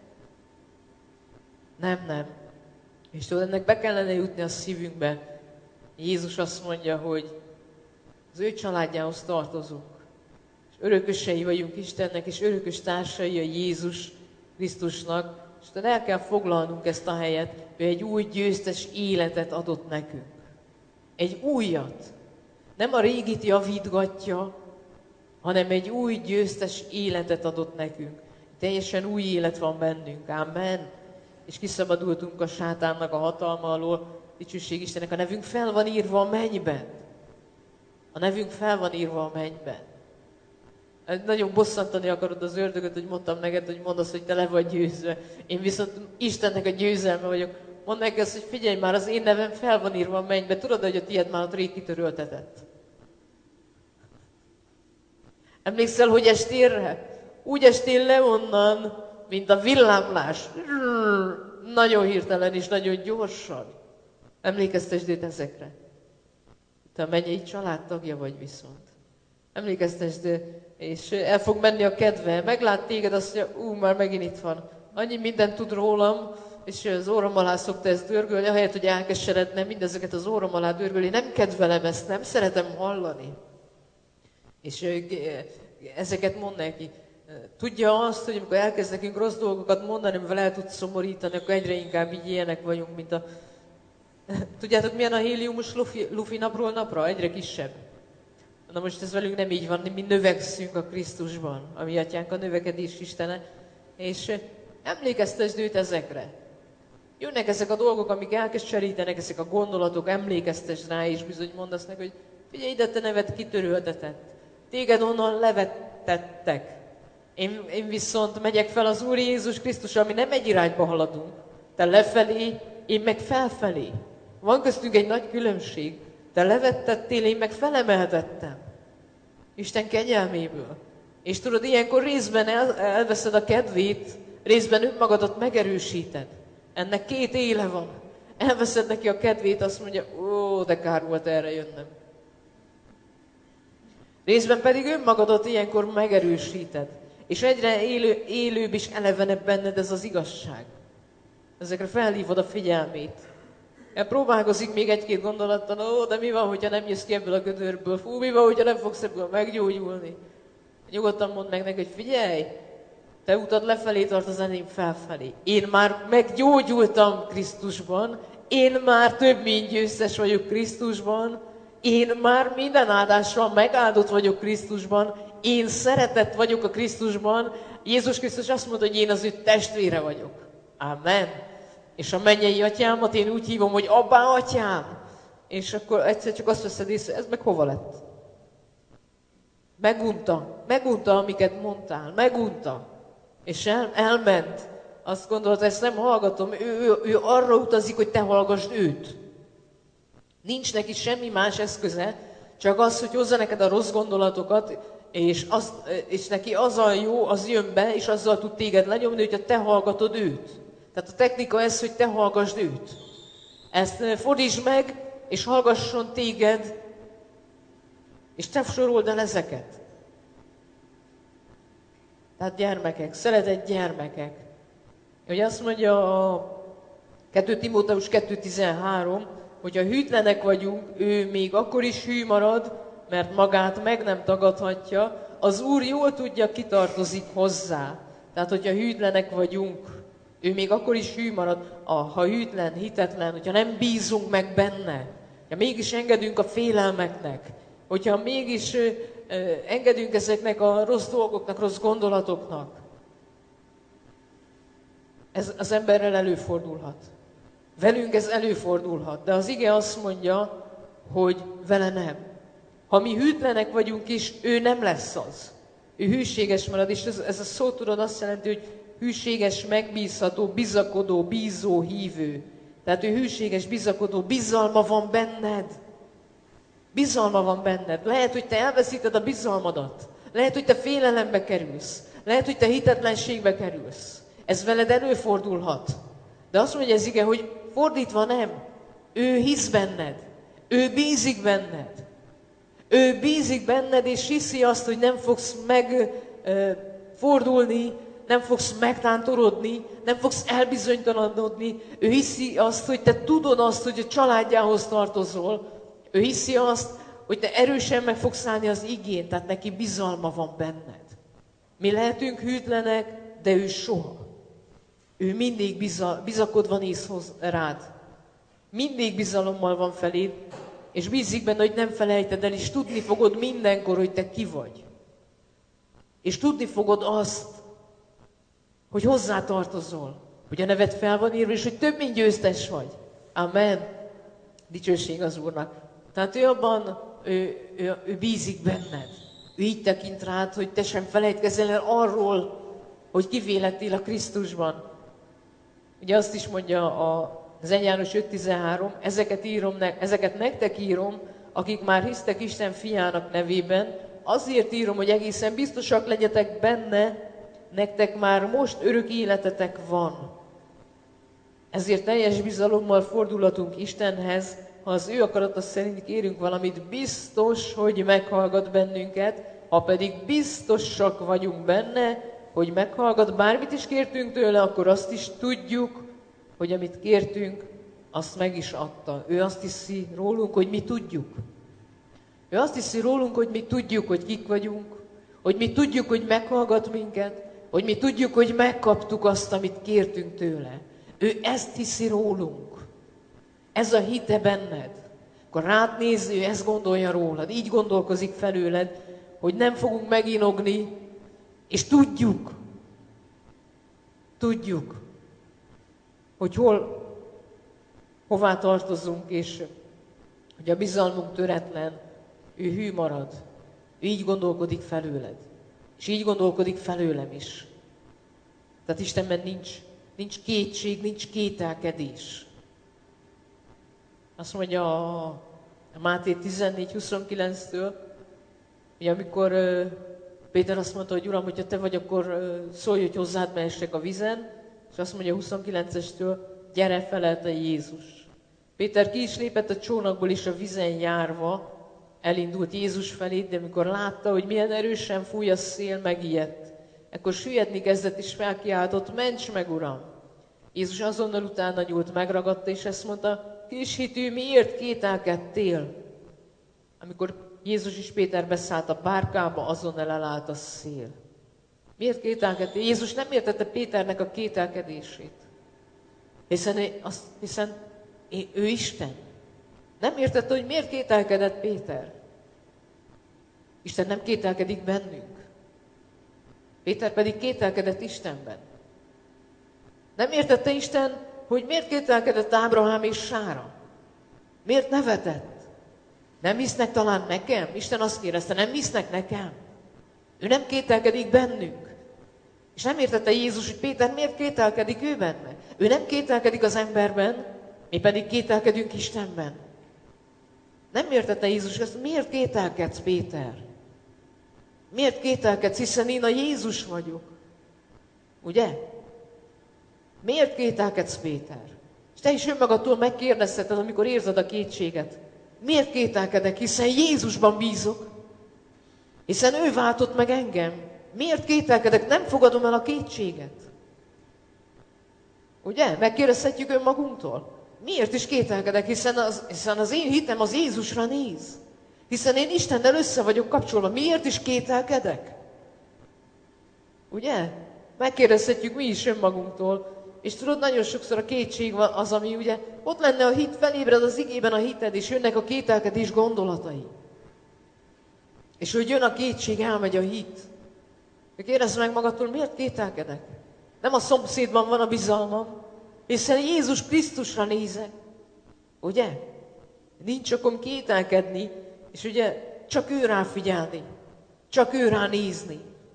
Nem. És tudod, ennek be kellene jutni a szívünkbe. Jézus azt mondja, hogy az ő családjához tartozunk. És örökösei vagyunk Istennek, és örökös társai a Jézus Krisztusnak. És tudod, el kell foglalnunk ezt a helyet, ő egy új győztes életet adott nekünk. Egy újat. Nem a régit javítgatja, hanem egy új győztes életet adott nekünk. Teljesen új élet van bennünk. Amen. És kiszabadultunk a sátánnak a hatalma alól. Dicsőség Istennek, a nevünk fel van írva a mennyben. A nevünk fel van írva a mennyben. Nagyon bosszantani akarod az ördögöt, hogy mondtam neked, hogy mondd azt, hogy te le vagy győzve. Én viszont Istennek a győzelme vagyok. Mondd neki azt, hogy figyelj már, az én nevem fel van írva a mennyben. Tudod, hogy a tiéd már ott rég kitöröltetett. Emlékszel, hogy estél? Úgy estél le onnan, mint a villámlás. Nagyon hirtelen és nagyon gyorsan. Emlékeztesd őt ezekre. Te a mennyei családtagja vagy viszont. Emlékeztesd, és el fog menni a kedve. Meglát téged, azt mondja, már megint itt van. Annyi mindent tud rólam, és az órom alá szokta ezt dörgölni, ahelyett, hogy elkeseredne, mindezeket az órom alá dörgölni. Nem kedvelem ezt, nem szeretem hallani. És ezeket mond neki. Tudja azt, hogy amikor elkezd nekünk rossz dolgokat mondani, amivel el tud szomorítani, akkor egyre inkább így ilyenek vagyunk, mint a... Tudjátok, milyen a héliumos lufi napról napra? Egyre kisebb. Na most ez velünk nem így van, mi növekszünk a Krisztusban, a mi atyánk a növekedés Istene, és emlékeztesd őt ezekre. Jönnek ezek a dolgok, amik elkeserítenek, ezek a gondolatok, emlékeztesd rá, és bizony mondasz neki, hogy figyelj ide, te nevet kitöröltetett. Téged onnan levettettek. Én viszont megyek fel az Úr Jézus Krisztus, ami nem egy irányba haladunk. Te lefelé, én meg felfelé. Van köztünk egy nagy különbség. Te levettettél, én meg felemeltettem. Isten kegyelméből. És tudod, ilyenkor részben elveszed a kedvét, részben önmagadat megerősíted. Ennek két éle van. Elveszed neki a kedvét, azt mondja, ó, de kár volt erre jönnöm. Részben pedig önmagadat ilyenkor megerősíted. És egyre élőbb és elevenebb benned ez az igazság. Ezekre felhívod a figyelmét. Próbálkozik még egy-két gondolattal, de mi van, hogyha nem jössz ki ebből a gödörből? Fú, mi van, hogyha nem fogsz ebből meggyógyulni? Nyugodtan mondd meg neki, hogy figyelj, te utad lefelé tart, az enyém felfelé. Én már meggyógyultam Krisztusban, én már több mint győztes vagyok Krisztusban, én már minden áldással megáldott vagyok Krisztusban, én szeretett vagyok a Krisztusban. Jézus Krisztus azt mondta, hogy én az ő testvére vagyok. Amen. És a mennyei atyámat én úgy hívom, hogy Abbá atyám. És akkor egyszer csak azt veszed észre, ez meg hova lett? Megunta, amiket mondtál. Megunta. És elment. Azt gondolta, ezt nem hallgatom. Ő arra utazik, hogy te hallgassd őt. Nincs neki semmi más eszköze, csak az, hogy hozza neked a rossz gondolatokat, és neki az a jó, az jön be, és azzal tud téged lenyomni, hogyha te hallgatod őt. Tehát a technika ez, hogy te hallgassd őt. Ezt fordítsd meg, és hallgasson téged, és te sorold el ezeket. Tehát gyermekek, szeretett gyermekek. Hogy azt mondja a 2 Timóteus 2.13, hogyha hűtlenek vagyunk, ő még akkor is hű marad, mert magát meg nem tagadhatja, az Úr jól tudja, ki tartozik hozzá. Tehát, hogyha hűtlenek vagyunk, ő még akkor is hű marad, ha hűtlen, hitetlen, hogyha nem bízunk meg benne, ha mégis engedünk a félelmeknek, hogyha mégis engedünk ezeknek a rossz dolgoknak, rossz gondolatoknak, ez az emberrel előfordulhat. Velünk ez előfordulhat, de az ige azt mondja, hogy vele nem. Ha mi hűtlenek vagyunk is, ő nem lesz az. Ő hűséges marad, és ez a szó tudod azt jelenti, hogy hűséges, megbízható, bizakodó, bízó, hívő. Tehát ő hűséges, bizakodó, bizalma van benned. Bizalma van benned. Lehet, hogy te elveszíted a bizalmadat. Lehet, hogy te félelembe kerülsz. Lehet, hogy te hitetlenségbe kerülsz. Ez veled előfordulhat. De azt mondja ez ige, hogy fordítva nem. Ő hisz benned. Ő bízik benned. Ő bízik benned, és hiszi azt, hogy nem fogsz megfordulni, nem fogsz megtántorodni, nem fogsz elbizonytalanodni. Ő hiszi azt, hogy te tudod azt, hogy a családjához tartozol. Ő hiszi azt, hogy te erősen meg fogsz állni az igén, tehát neki bizalma van benned. Mi lehetünk hűtlenek, de ő soha. Ő mindig bizakodva néz rád. Mindig bizalommal van feléd, és bízik benne, hogy nem felejted el, és tudni fogod mindenkor, hogy te ki vagy. És tudni fogod azt, hogy hozzá tartozol, hogy a neved fel van írva, és hogy több mint győztes vagy. Amen. Dicsőség az Úrnak. Tehát ő bízik benned. Ő így tekint rád, hogy te sem felejtkezel el arról, hogy kivélettél a Krisztusban. Ugye azt is mondja az 1 János 5.13, ezeket nektek írom, akik már hisztek Isten fiának nevében, azért írom, hogy egészen biztosak legyetek benne, nektek már most örök életetek van. Ezért teljes bizalommal fordulhatunk Istenhez, ha az ő akarata szerint kérünk valamit, biztos, hogy meghallgat bennünket, ha pedig biztosak vagyunk benne, hogy meghallgat, bármit is kértünk tőle, akkor azt is tudjuk, hogy amit kértünk, azt meg is adta. Ő azt hiszi rólunk, hogy mi tudjuk. Ő azt hiszi rólunk, hogy mi tudjuk, hogy kik vagyunk, hogy mi tudjuk, hogy meghallgat minket, hogy mi tudjuk, hogy megkaptuk azt, amit kértünk tőle. Ő ezt hiszi rólunk. Ez a hite benned. Akkor rád néz, ő ezt gondolja rólad, így gondolkozik felőled, hogy nem fogunk meginogni, és tudjuk, hogy hová tartozunk, és hogy a bizalmunk töretlen, ő hű marad. Ő így gondolkodik felőled. És így gondolkodik felőlem is. Tehát Istenben nincs kétség, nincs kételkedés. Azt mondja a Máté 14.29-től, hogy amikor Péter azt mondta, hogy Uram, hogyha te vagy, akkor szólj, hogy hozzád mehessek a vízen, és azt mondja 29-estől, gyere, felelte Jézus. Péter ki is lépett a csónakból, és a vízen járva elindult Jézus felé, de amikor látta, hogy milyen erősen fúj a szél, megijedt. Ekkor süllyedni kezdett, és felkiáltott, ments meg, Uram! Jézus azonnal utána nyúlt, megragadta, és ezt mondta, kishitű, miért kételkedtél? Amikor Jézus és Péter beszállt a bárkába, azonnal elállt a szél. Miért kételkedtél? Jézus nem értette Péternek a kételkedését. Hiszen ő Isten. Nem értette, hogy miért kételkedett Péter. Isten nem kételkedik bennünk. Péter pedig kételkedett Istenben. Nem értette Isten, hogy miért kételkedett Ábrahám és Sára. Miért nevetett? Nem hisznek talán nekem? Isten azt kérdezte, nem hisznek nekem? Ő nem kételkedik bennünk. És nem értette Jézus, hogy Péter miért kételkedik ő benne. Ő nem kételkedik az emberben, mi pedig kételkedünk Istenben. Nem értette Jézus ezt, miért kételkedsz, Péter? Miért kételkedsz, hiszen én a Jézus vagyok. Ugye? Miért kételkedsz, Péter? És te is önmagadtól megkérdezheted, amikor érzed a kétséget. Miért kételkedek? Hiszen Jézusban bízok. Hiszen ő váltott meg engem. Miért kételkedek? Nem fogadom el a kétséget. Ugye? Megkérdezhetjük önmagunktól. Miért is kételkedek? Hiszen az én hitem az Jézusra néz. Hiszen én Istennel össze vagyok kapcsolva. Miért is kételkedek? Ugye? Megkérdezhetjük mi is önmagunktól. És tudod, nagyon sokszor a kétség van az, ami ugye ott lenne a hit, felébred az igében a hited, és jönnek a kételkedés gondolatai. És hogy jön a kétség, elmegy a hit. Kérdezz meg magadtól, miért kételkedek? Nem a szomszédban van a bizalmam, hiszen Jézus Krisztusra nézek. Ugye? Nincs okom kételkedni, és ugye csak ő rá figyelni, csak ő rá nézni.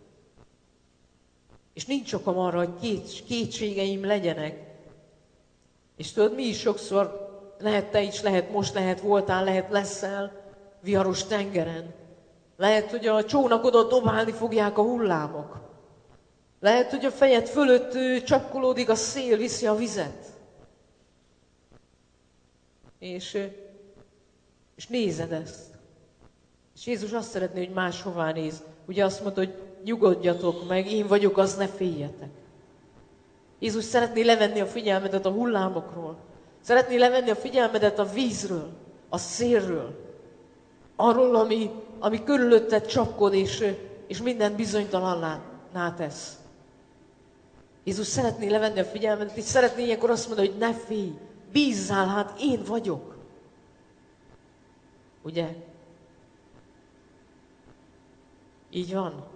És nincs okom arra, hogy kétségeim legyenek. És tudod, mi is sokszor, lehet te is, lehet most, lehet voltál, lehet leszel viharos tengeren. Lehet, hogy a csónakodat dobálni fogják a hullámok. Lehet, hogy a fejed fölött csapkolódik a szél, viszi a vizet. és nézed ezt. És Jézus azt szeretné, hogy máshová néz. Ugye azt mondta, hogy nyugodjatok meg, én vagyok, az ne féljetek. Jézus szeretné levenni a figyelmedet a hullámokról. Szeretné levenni a figyelmedet a vízről, a szélről. Arról, ami körülötted csapkod, és minden bizonytalanná tesz. Jézus szeretné levenni a figyelmedet, és szeretné ilyenkor azt mondani, hogy ne félj, bízzál, hát én vagyok. Ugye? Így van.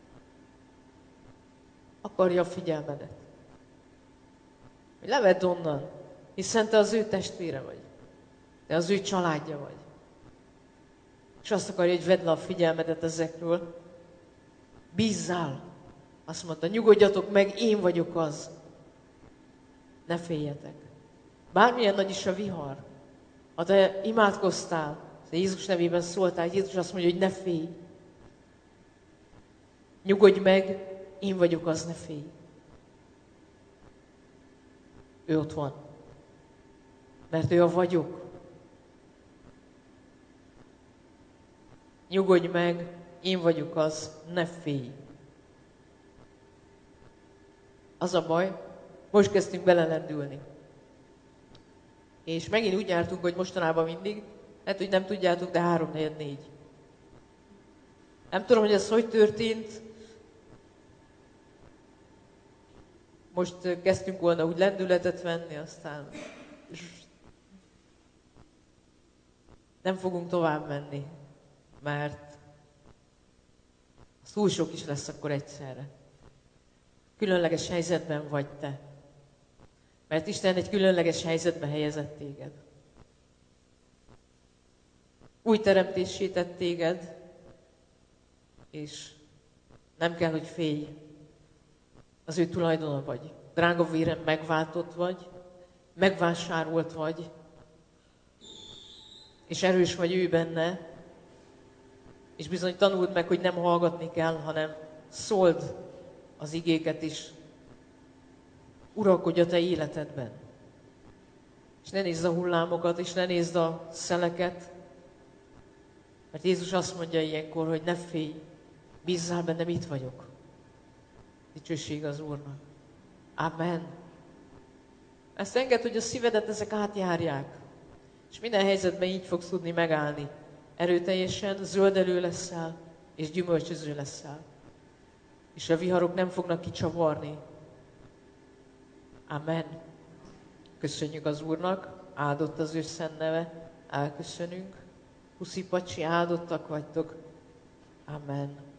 Akarja a figyelmedet. Hogy levedd onnan, hiszen te az ő testvére vagy. Te az ő családja vagy. És azt akarja, hogy vedd le a figyelmedet ezekről. Bízzál. Azt mondta, nyugodjatok meg, én vagyok az. Ne féljetek. Bármilyen nagy is a vihar, ha te imádkoztál, te Jézus nevében szóltál, Jézus azt mondja, hogy ne félj. Nyugodj meg, én vagyok az, ne félj. Ő ott van. Mert ő a vagyok. Nyugodj meg, én vagyok az, ne félj. Az a baj, most kezdtünk belelendülni. És megint úgy jártunk, hogy mostanában mindig, lehet, hogy nem tudjátok, de 3-4. Nem tudom, hogy ez hogy történt. Most kezdtünk volna úgy lendületet venni, aztán nem fogunk tovább menni, mert túl sok is lesz akkor egyszerre. Különleges helyzetben vagy te. Mert Isten egy különleges helyzetbe helyezett téged. Új teremtéssé tett téged, és nem kell, hogy félj. Az ő tulajdona vagy. Drága véren megváltott vagy, megvásárolt vagy, és erős vagy ő benne, és bizony tanuld meg, hogy nem hallgatni kell, hanem szóld az igéket is. Uralkodj a te életedben. És ne nézd a hullámokat, és ne nézd a szeleket, mert Jézus azt mondja ilyenkor, hogy ne félj, bízzál bennem, itt vagyok. Dicsőség az Úrnak. Amen. Ezt engedd, hogy a szívedet ezek átjárják. És minden helyzetben így fogsz tudni megállni. Erőteljesen, zöldelő leszel, és gyümölcsöző leszel. És a viharok nem fognak kicsavarni. Amen. Köszönjük az Úrnak, áldott az ő szent neve, elköszönünk. Puszi pacsi, áldottak vagytok. Amen.